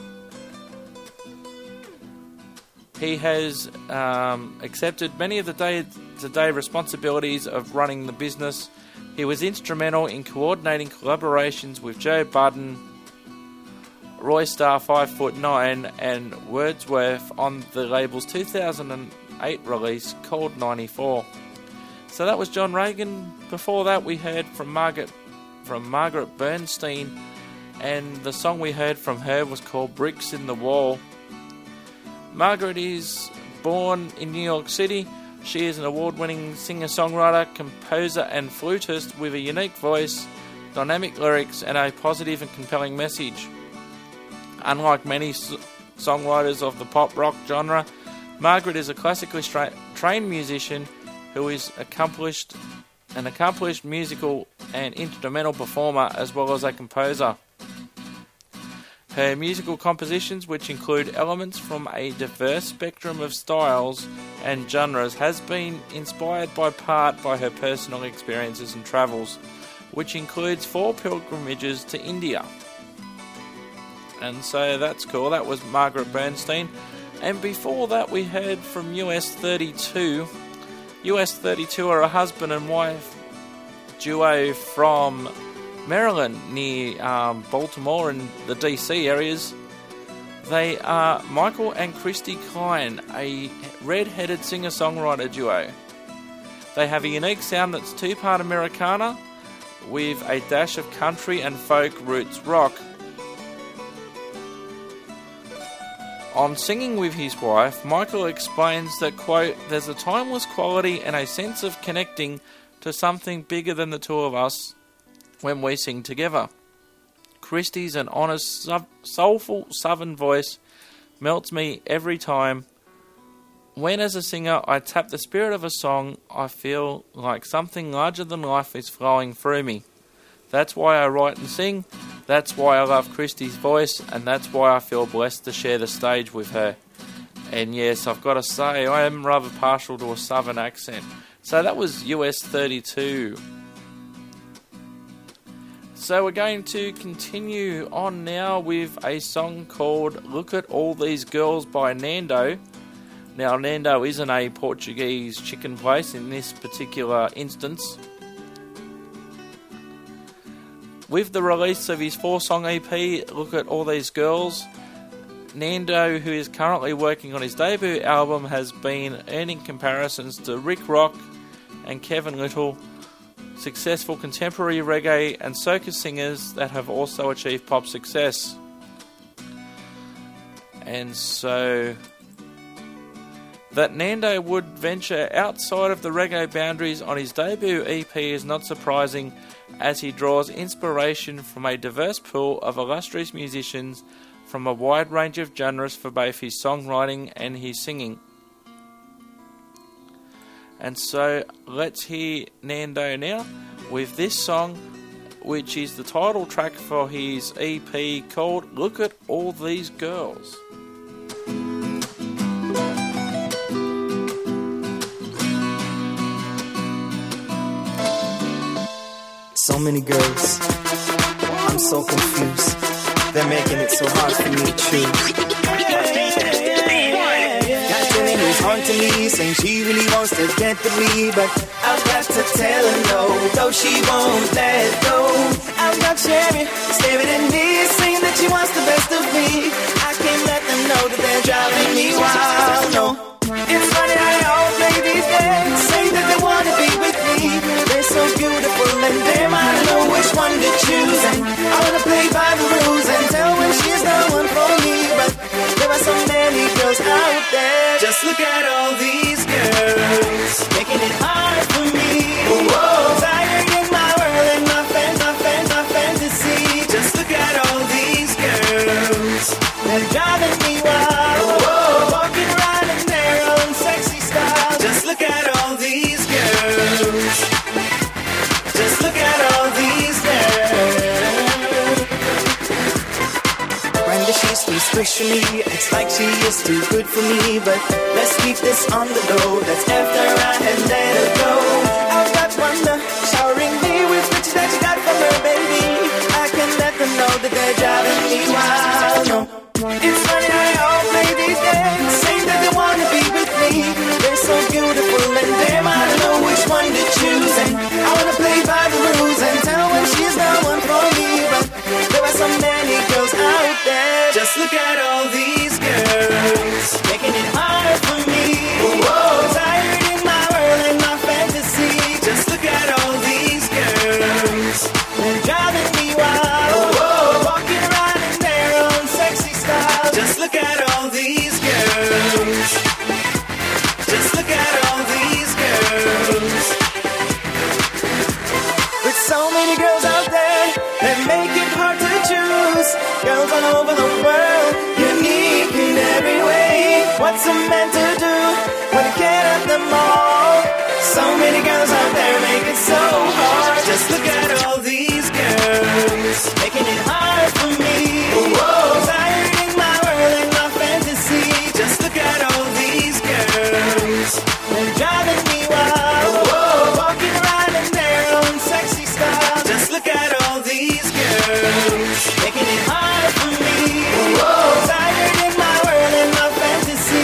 He has um, accepted many of the day-to-day responsibilities of running the business. He was instrumental in coordinating collaborations with Joe Budden, Roy Star five foot nine, and Wordsworth on the label's two thousand eight release called ninety-four. So that was John Reagan. Before that we heard from Margaret, from Margaret Bernstein, and the song we heard from her was called Bricks in the Wall. Margaret is born in New York City. She is an award-winning singer-songwriter, composer and flutist with a unique voice, dynamic lyrics and a positive and compelling message. Unlike many s- songwriters of the pop-rock genre, Margaret is a classically stra- trained musician who is accomplished, an accomplished musical and instrumental performer as well as a composer. Her musical compositions, which include elements from a diverse spectrum of styles and genres, has been inspired by part by her personal experiences and travels, which includes four pilgrimages to India. And so that's cool. That was Margaret Bernstein. And before that, we heard from U S thirty-two. U S thirty-two are a husband and wife duo from Maryland, near um, Baltimore and the D C areas. They are Michael and Christy Klein, a red-headed singer-songwriter duo. They have a unique sound that's two-part Americana with a dash of country and folk roots rock. On singing with his wife, Michael explains that, quote, "There's a timeless quality and a sense of connecting to something bigger than the two of us when we sing together. Christy's an honest, soulful southern voice melts me every time. When as a singer I tap the spirit of a song, I feel like something larger than life is flowing through me. That's why I write and sing, that's why I love Christy's voice, and that's why I feel blessed to share the stage with her." And yes, I've got to say, I am rather partial to a southern accent. So that was U S thirty-two. So we're going to continue on now with a song called "Look at All These Girls" by Nando. Now, Nando isn't a Portuguese chicken place in this particular instance. With the release of his four-song E P, "Look at All These Girls," Nando, who is currently working on his debut album, has been earning comparisons to Rick Rock and Kevin Little, successful contemporary reggae and soca singers that have also achieved pop success. And so, that Nando would venture outside of the reggae boundaries on his debut E P is not surprising, as he draws inspiration from a diverse pool of illustrious musicians from a wide range of genres for both his songwriting and his singing. And so let's hear Nando now with this song, which is the title track for his E P called "Look at All These Girls." So many girls, I'm so confused. They're making it so hard for me to choose. Got telling who's haunting me, saying she really wants to get to me, but I've got to tell her no, though she won't let go. I've got Sherry staring at me, saying that she wants the best of me. I can't let them know that they're driving me wild. No, it's funny how they all play these games, say that they wanna be with me. They're so beautiful and damn, I know which one to choose. And I wanna play by the rules and tell when she's the one for me. But there are so many girls out there. Just look at all these girls, making it hard for me. Whoa, tired in my world and my fan, my fan, my fantasy. Just look at all these girls, they're driving me wild. Whoa, walking around in their own sexy style. Just look at all these girls. Just look at all these girls. Brenda, she's too squish for me. It's like she is too good for me. But let's keep this on the low. That's after I had let her go. I've got Wanda showering me with riches that she got from her baby. I can let them know that they're driving me wild. No, it's funny how they all play these games, saying that they wanna be with me. They're so beautiful and damn, I don't know which one to choose. And I wanna play by the rules and tell when she's the one for me. But there are so many girls out there. Just look at all these girls, making it hard for me. Whoa, tired in my world and my fantasy. Just look at all these girls, they're driving me wild. Whoa, walking around in their own sexy style. Just look at all these girls. Just look at all these girls. With so many girls out there that make it hard to choose. Girls all over the world, unique in every way. What's a man to do when he can't have them all? So many girls out there make it so hard. Just look at all these girls, making it hard for me. Whoa, tired in my world and my fantasy. Just look at all these girls, they're driving me wild. Whoa, walking around in their own sexy style. Just look at all these girls, making it hard for me. Whoa, tired in my world and my fantasy.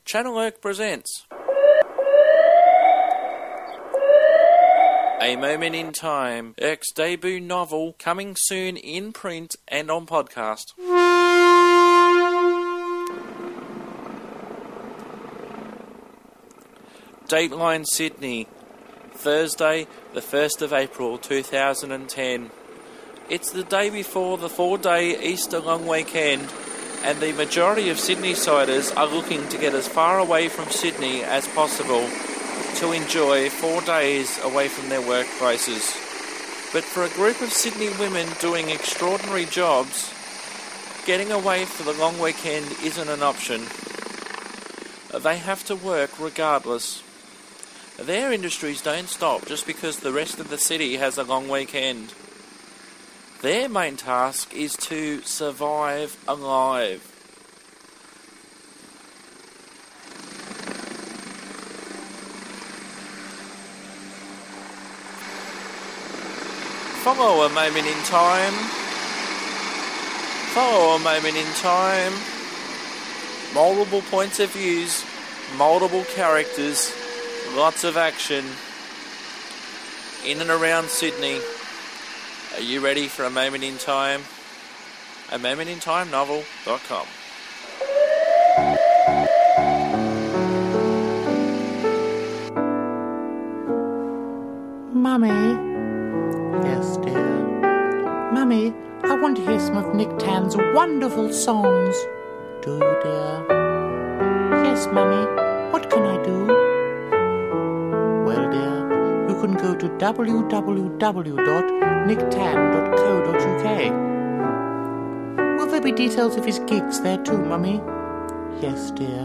Channel Oak presents A Moment in Time, Irk's debut novel, coming soon in print and on podcast. Dateline Sydney, Thursday, the first of April two thousand ten. It's the day before the four-day Easter long weekend, and the majority of Sydney-siders are looking to get as far away from Sydney as possible to enjoy four days away from their workplaces. But for a group of Sydney women doing extraordinary jobs, getting away for the long weekend isn't an option. They have to work regardless. Their industries don't stop just because the rest of the city has a long weekend. Their main task is to survive alive. Follow a moment in time. Follow a moment in time. Multiple points of views, multiple characters, lots of action in and around Sydney. Are you ready for A Moment in Time? A moment in time novel dot com. Mummy? Yes, dear. Mummy, I want to hear some of Nick Tan's wonderful songs. Do you, dear? Yes, Mummy. What can I do? Well, dear, you can go to w w w dot nick tan dot co dot u k. Will there be details of his gigs there too, Mummy? Yes, dear.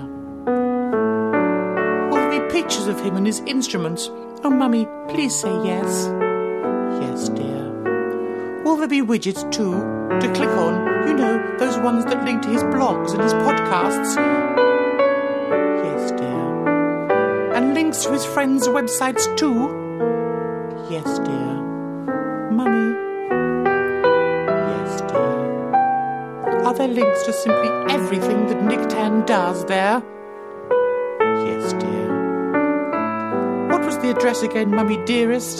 Will there be pictures of him and his instruments? Oh, Mummy, please say yes. Yes, dear. Will there be widgets too, to click on? You know, those ones that link to his blogs and his podcasts. Yes, dear. And links to his friends' websites too. Yes, dear. Mummy? Yes, dear. Are there links to simply everything that Nick Tan does there? Yes, dear. What was the address again, Mummy dearest?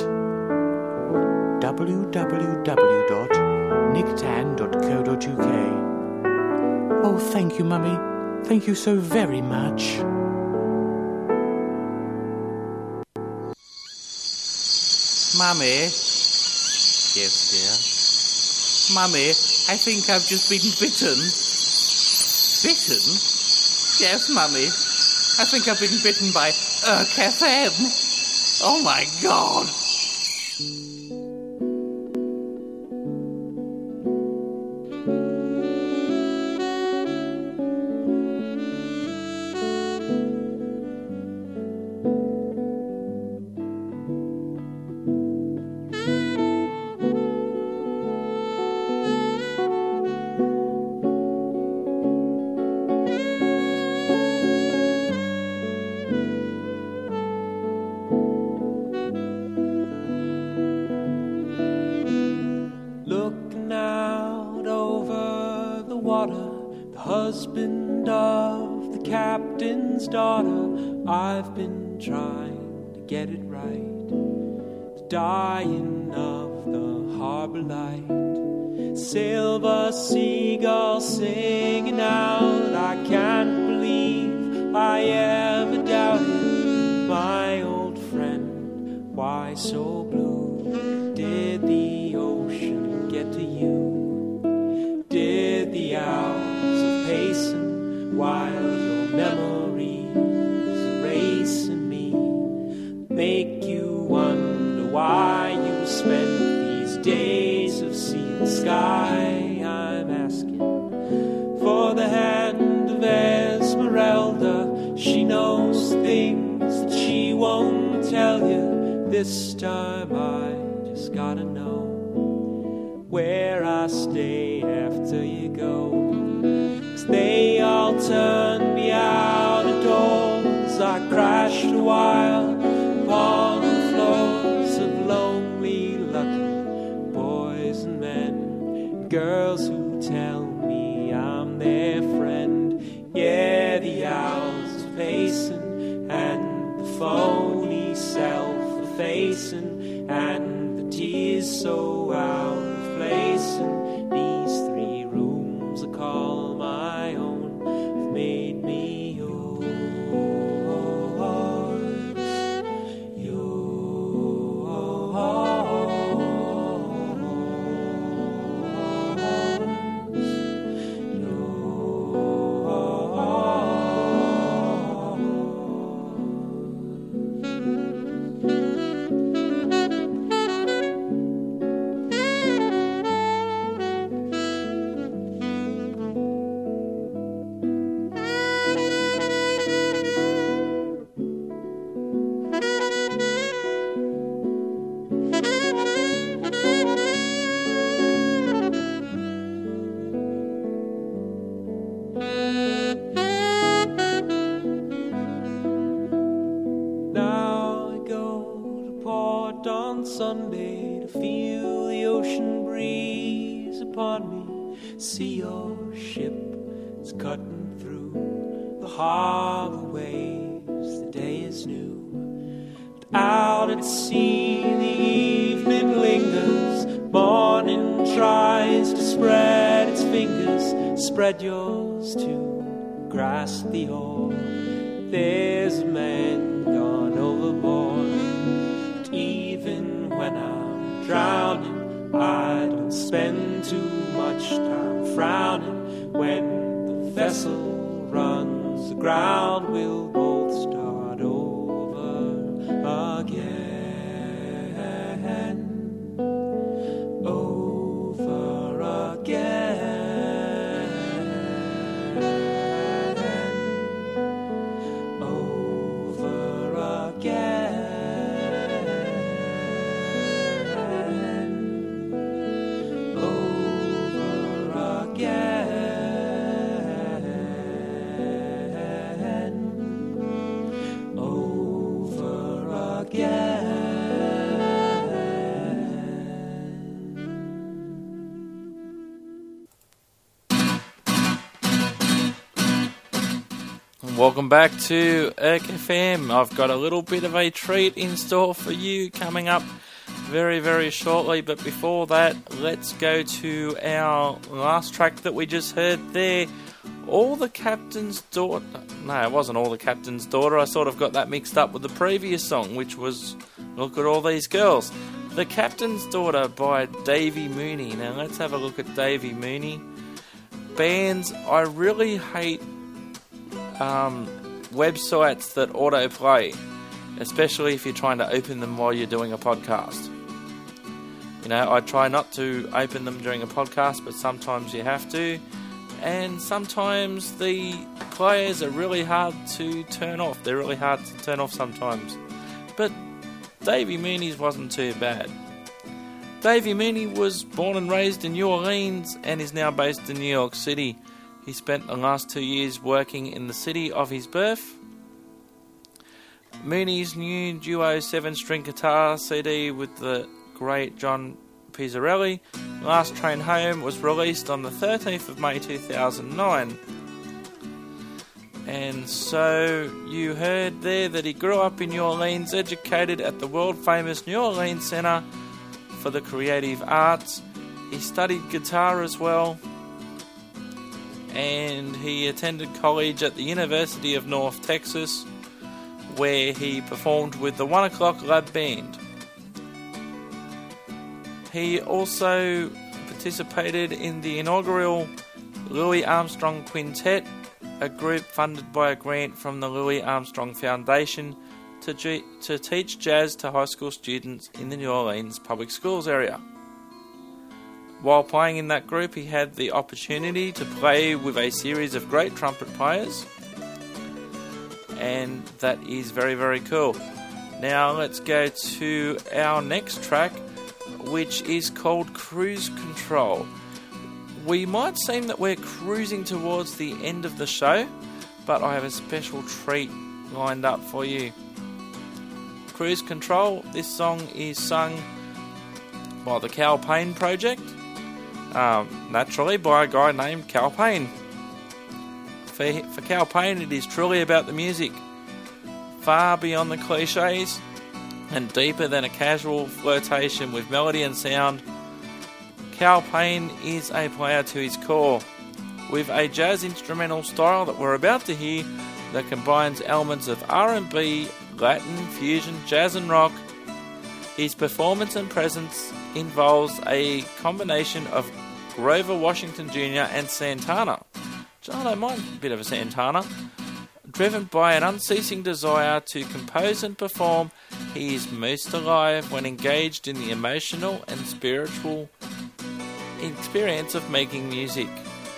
w w w dot nick tan dot co dot u k. Oh, thank you, Mummy. Thank you so very much. Mummy? Yes, dear. Mummy, I think I've just been bitten. Bitten? Yes, Mummy. I think I've been bitten by Irk F M. Oh, my God. Husband of the captain's daughter, I've been trying to get it right. Dying of the harbor light, silver seagull singing out. I can't believe I ever doubted my old friend. Why so blue? Did the ocean get to you? Did the hours pacing while your memories erasing me make you wonder why you spent these days of sea and sky? I'm asking for the hand of Esmeralda. She knows things that she won't tell you. This time I just gotta know where I stay after you go. They all turned me out of doors. I crashed a while upon the floors of lonely, lucky boys and men, girls who tell me I'm their friend. Yeah, the hours of hate racing, and the tears so out of place. And these three rooms I call my own have made me yours, Sunday to feel the ocean breeze upon me. See your ship is cutting through the harbor waves. The day is new. But out at sea the evening lingers. Morning tries to spread its fingers. Spread yours to grasp the oar. There's a man gone overboard. But even when I'm drowning, I don't spend too much time frowning. When the vessel runs aground, we'll both start over again. Over again. Over again. Welcome back to Erk F M. I've got a little bit of a treat in store for you coming up very, very shortly. But before that, let's go to our last track that we just heard there. All the Captain's Daughter. No, it wasn't All the Captain's Daughter. I sort of got that mixed up with the previous song, which was Look at All These Girls. The Captain's Daughter by Davey Mooney. Now, let's have a look at Davey Mooney. Bands, I really hate Um, websites that autoplay, especially if you're trying to open them while you're doing a podcast. You know, I try not to open them during a podcast, but sometimes you have to, and sometimes the players are really hard to turn off. They're really hard to turn off sometimes. But Davey Mooney's wasn't too bad. Davey Mooney was born and raised in New Orleans and is now based in New York City. He spent the last two years working in the city of his birth. Mooney's new duo seven-string guitar C D with the great John Pizzarelli, Last Train Home, was released on the thirteenth of May two thousand nine. And so you heard there that he grew up in New Orleans, educated at the world-famous New Orleans Center for the Creative Arts. He studied guitar as well. And he attended college at the University of North Texas, where he performed with the One O'Clock Lab Band. He also participated in the inaugural Louis Armstrong Quintet, a group funded by a grant from the Louis Armstrong Foundation to, G- to teach jazz to high school students in the New Orleans public schools area. While playing in that group, he had the opportunity to play with a series of great trumpet players, and that is very, very cool. Now let's go to our next track, which is called Cruise Control. We might seem that we're cruising towards the end of the show, but I have a special treat lined up for you. Cruise Control, this song is sung by the Cal Payne Project. Um, naturally by a guy named Cal Payne. For, for Cal Payne, it is truly about the music, far beyond the cliches, and deeper than a casual flirtation with melody and sound, Kal Payne is a player to his core, with a jazz instrumental style that we're about to hear that combines elements of R and B, Latin, fusion, jazz and rock. His performance and presence involves a combination of Grover Washington Junior and Santana. I don't mind a bit of a Santana. Driven by an unceasing desire to compose and perform, he is most alive when engaged in the emotional and spiritual experience of making music.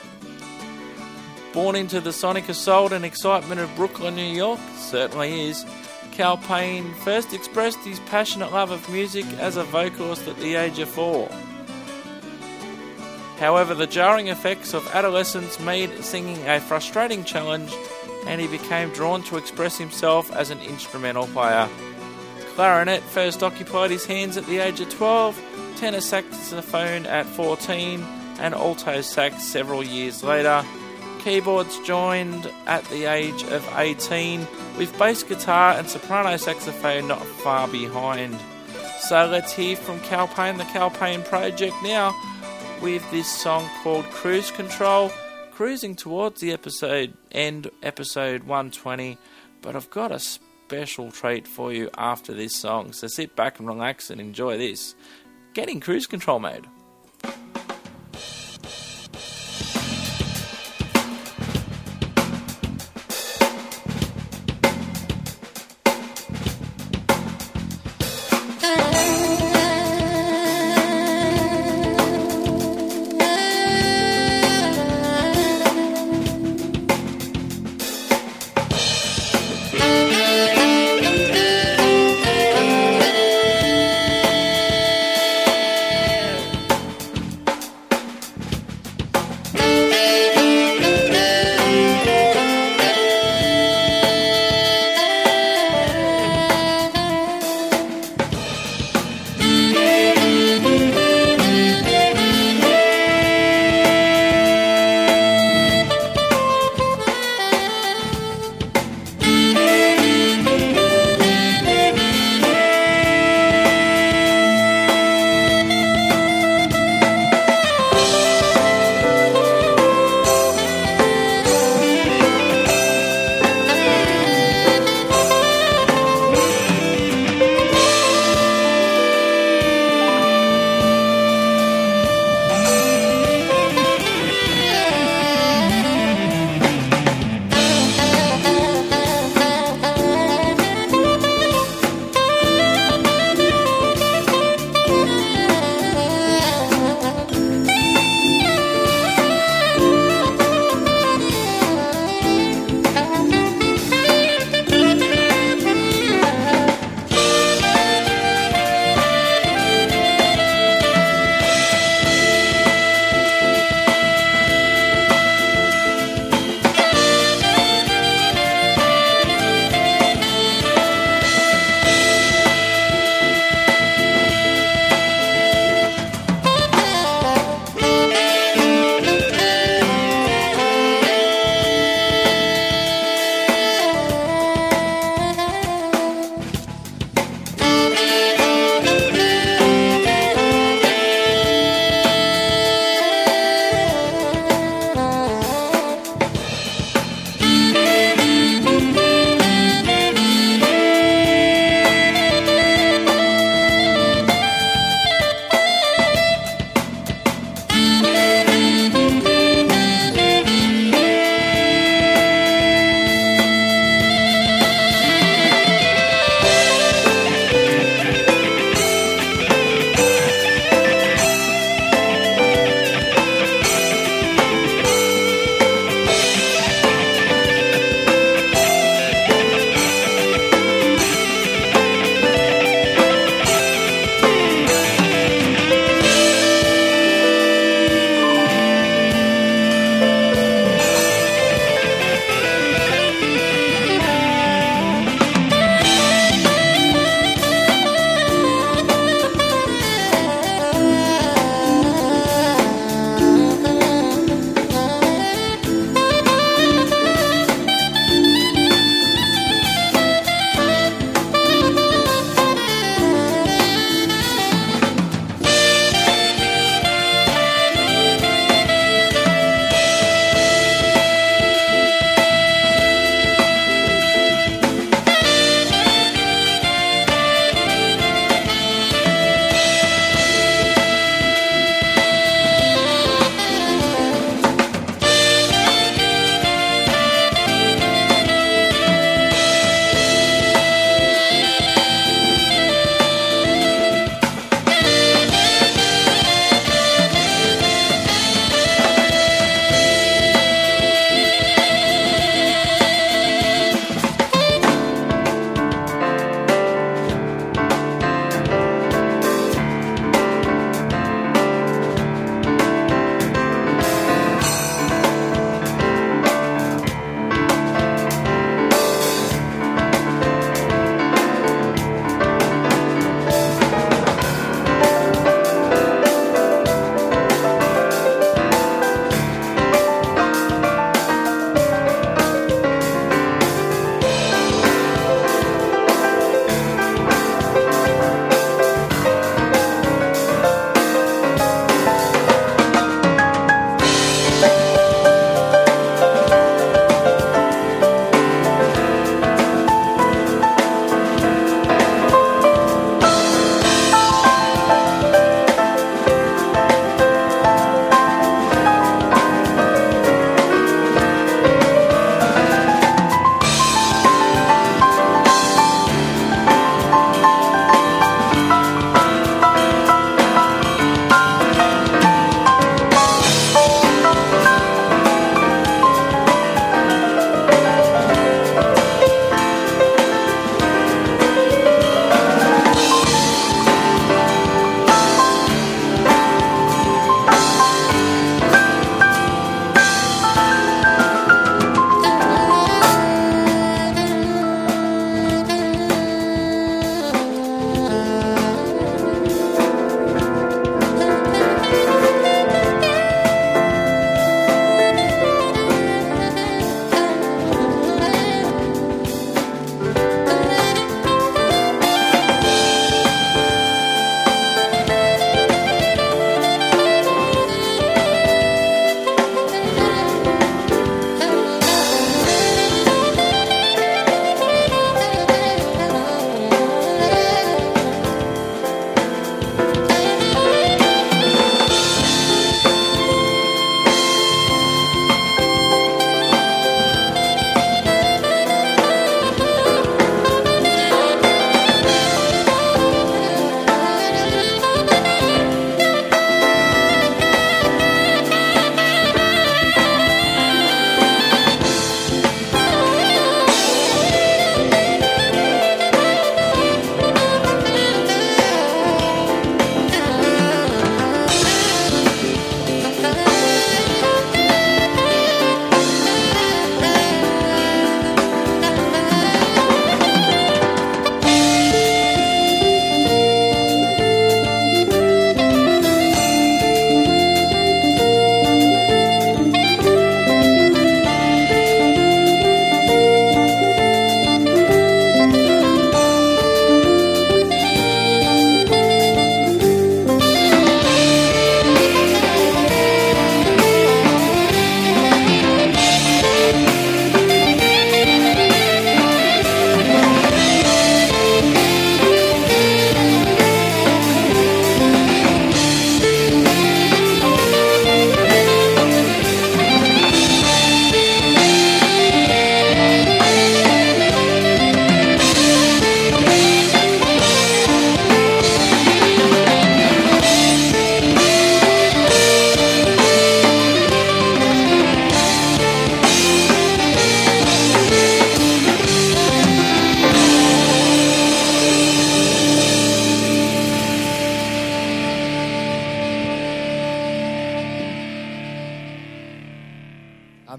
Born into the sonic assault and excitement of Brooklyn, New York, certainly is, Kal Payne first expressed his passionate love of music as a vocalist at the age of four. However, the jarring effects of adolescence made singing a frustrating challenge, and he became drawn to express himself as an instrumental player. Clarinet first occupied his hands at the age of twelve, tenor saxophone at fourteen, and alto sax several years later. Keyboards joined at the age of eighteen, with bass guitar and soprano saxophone not far behind. So let's hear from Kal Payne, the Kal Payne Project now, with this song called Cruise Control, cruising towards the episode end, episode one twenty, but I've got a special treat for you after this song, so sit back and relax and enjoy this. Get in cruise control mode.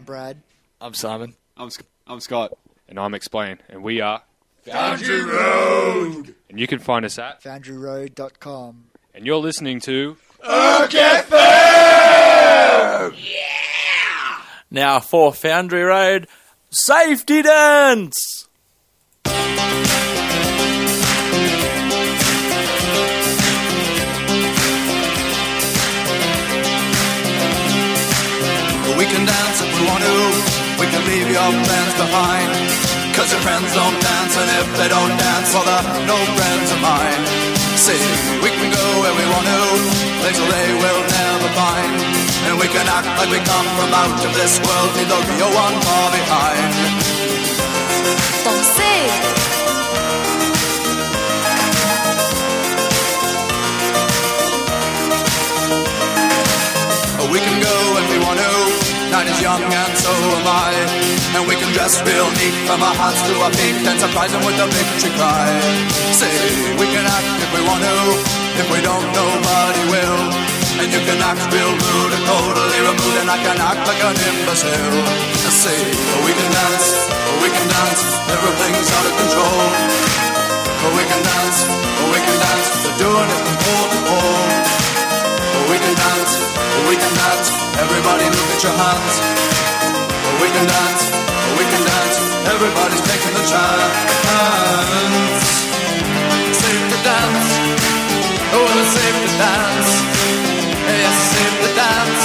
Brad. I'm Simon. I'm Sc- I'm Scott. And I'm Explain. And we are Foundry Road! And you can find us at foundry road dot com. And you're listening to Erk F M! Yeah! Now for Foundry Road, Safety Dance! We can dance if we want to, we can leave your plans behind. Cause your friends don't dance, and if they don't dance, well they're no friends of mine. See, we can go where we want to, places they will never find. And we can act like we come from out of this world, leave the real one far behind. Danser! We can go when we want to, night is young and so am I. And we can dress real neat from our hearts to our feet and surprise them with a victory cry. Say, we can act if we want to, if we don't nobody will. And you can act real rude and totally removed, and I can act like an imbecile. Say, we can dance, we can dance, everything's out of control. We can dance, we can dance, they're doing it from pole to pole. We can dance, we can dance, everybody look at your hands. We can dance, we can dance, everybody's taking the chance. Safe to dance, oh it's safe to dance. Yes, safe to dance.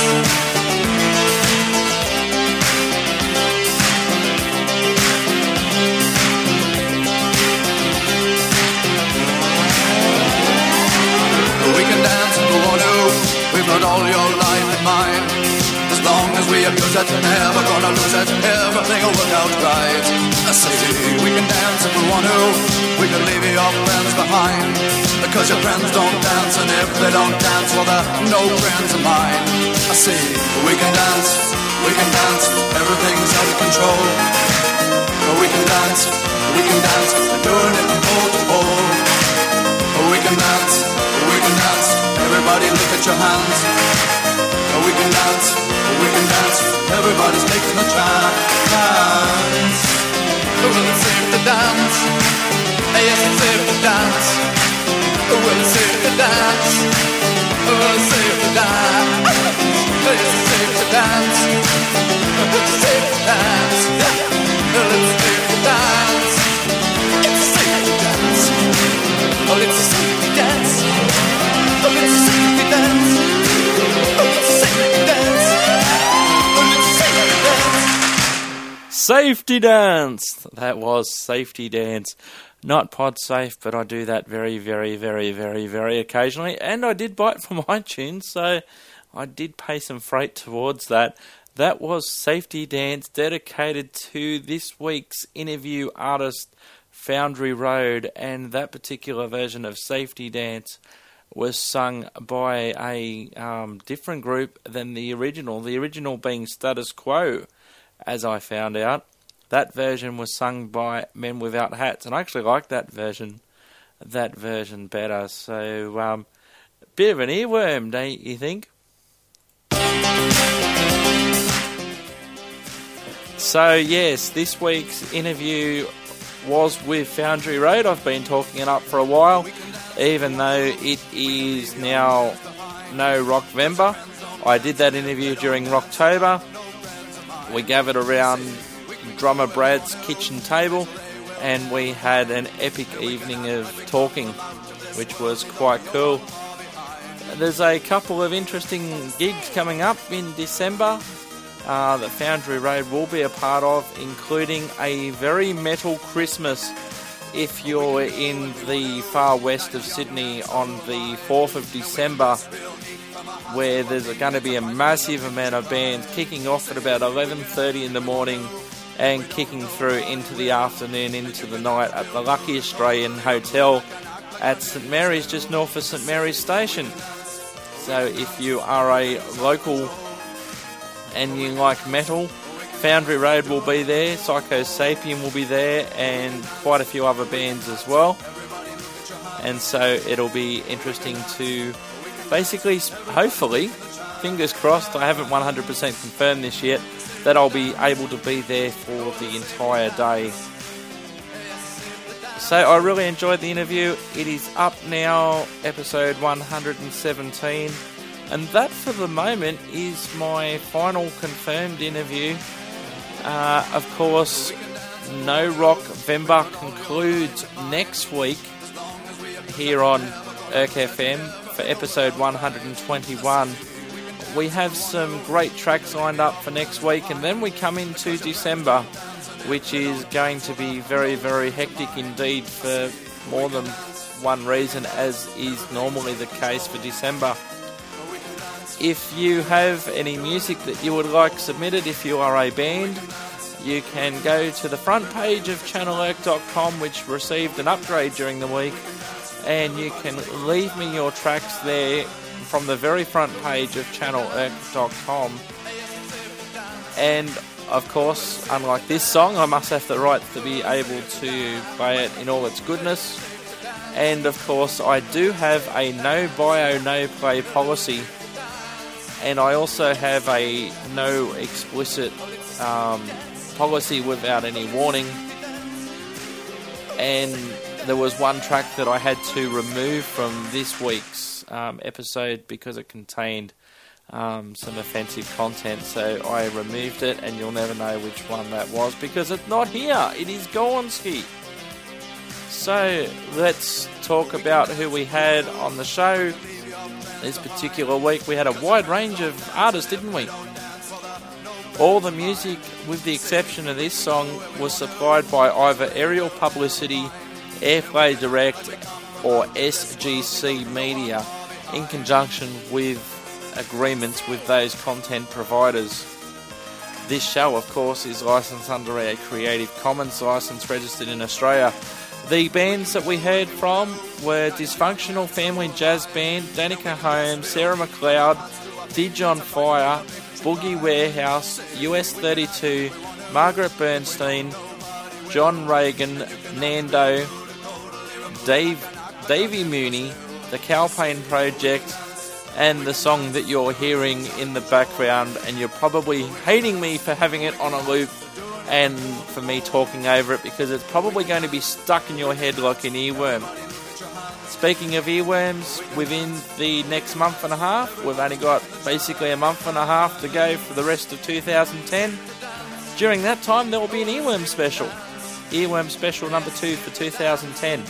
We can dance if we want to, we've got all your life in mind. As long as we abuse it, never gonna lose it, everything will work out right. I say, we can dance if we want to, we can leave your friends behind. Because your friends don't dance, and if they don't dance, well they're no friends of mine. I say, we can dance, we can dance, everything's out of control. We can dance, we can dance, we're doing it from pole to pole. We can dance, we can dance, everybody look at your hands. We can dance, we can dance, everybody's taking a chance. Well, it's safe to dance, yes, it's safe to dance. Well, it's safe to dance, well, it's safe to dance. Yes, it's safe to dance, it's safe to dance. Well, it's safe to dance, it's safe to dance. Oh, it's a safety dance. Oh, it's a safety dance. Oh, it's a safety dance. Oh, it's a safety dance. Safety Dance! That was Safety Dance. Not pod safe, but I do that very, very, very, very, very occasionally. And I did buy it from iTunes, so I did pay some freight towards that. That was Safety Dance, dedicated to this week's interview artist, Foundry Road, and that particular version of Safety Dance was sung by a um, different group than the original, the original being Status Quo, as I found out. That version was sung by Men Without Hats, and I actually like that version, that version better. So, um, a bit of an earworm, don't you think? So, yes, this week's interview was with Foundry Road. I've been talking it up for a while, even though it is now no Rockvember. I did that interview during Rocktober. We gathered around drummer Brad's kitchen table and we had an epic evening of talking, which was quite cool. There's a couple of interesting gigs coming up in December uh, that Foundry Road will be a part of, including a very metal Christmas if you're in the far west of Sydney on the fourth of December, where there's going to be a massive amount of bands kicking off at about eleven thirty in the morning and kicking through into the afternoon, into the night at the Lucky Australian Hotel at St Mary's, just north of St Mary's Station. So if you are a local and you like metal, Foundry Road will be there, Psycho Sapien will be there, and quite a few other bands as well. And so it'll be interesting to basically, hopefully, fingers crossed, I haven't one hundred percent confirmed this yet, that I'll be able to be there for the entire day. So I really enjoyed the interview. It is up now, episode one hundred seventeen. And that, for the moment, is my final confirmed interview. Uh, of course, No Rock Vember concludes next week here on E R C F M for episode one hundred twenty-one. We have some great tracks lined up for next week, and then we come into December, which is going to be very, very hectic indeed for more than one reason, as is normally the case for December. If you have any music that you would like submitted, if you are a band, you can go to the front page of channel erc dot com, which received an upgrade during the week, and you can leave me your tracks there from the very front page of channel erc dot com. And of course, unlike this song, I must have the rights to be able to play it in all its goodness. And of course, I do have a no bio, no play policy. And I also have a no explicit um, policy without any warning. And there was one track that I had to remove from this week's um, episode because it contained um, some offensive content. So I removed it, and you'll never know which one that was because it's not here. It is Gornsky. So let's talk about who we had on the show. This particular week we had a wide range of artists, didn't we? All the music, with the exception of this song, was supplied by either Aerial Publicity, Airplay Direct or S G C Media in conjunction with agreements with those content providers. This show, of course, is licensed under a Creative Commons license registered in Australia. The bands that we heard from were Dysfunctional Family Jazz Band, Danica Holmes, Sarah McLeod, Dig on Fire, Boogie Warehouse, U S thirty-two, Margaret Bernstein, John Reagan, Nando, Dave, Davey Mooney, the Calpain Project, and the song that you're hearing in the background, and you're probably hating me for having it on a loop and for me talking over it because it's probably going to be stuck in your head like an earworm. Speaking of earworms, within the next month and a half, we've only got basically a month and a half to go for the rest of two thousand ten. During that time, there will be an earworm special. Earworm special number two for two thousand ten.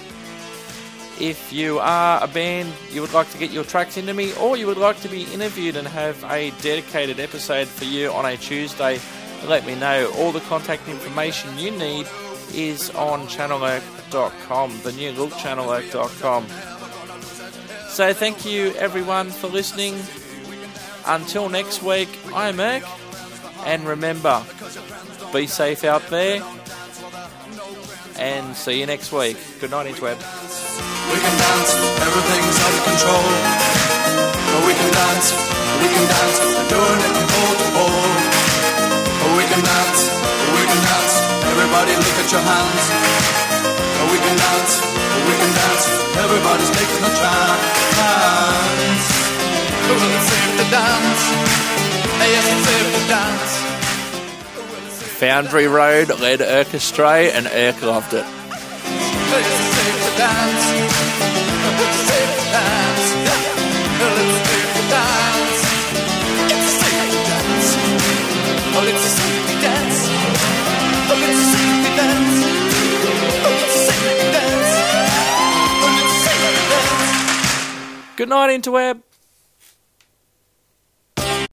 If you are a band, you would like to get your tracks into me, or you would like to be interviewed and have a dedicated episode for you on a Tuesday, let me know. All the contact information you need is on channel erc dot com, the new look channel erc dot com. So thank you everyone for listening. Until next week, I'm Erc, and remember, be safe out there, and see you next week. Good night, interweb. We can dance, everything's out of control. Oh, we can dance, we can dance, we're doing it from pole to pole. Oh, we can dance, we can dance, everybody look at your hands. Oh, we can dance, we can dance, everybody's taking a chance. Well, it's safe to dance, yes, it's safe to dance. Foundry Road led Erc astray, and Erc loved it. It's safe to dance. It's safe to dance. It's safe to dance. It's safe to dance. Oh, it's a safe to dance. Oh, it's a safe to dance. Oh, it's a safe to dance. Oh, it's a safe to dance. Good night, interweb.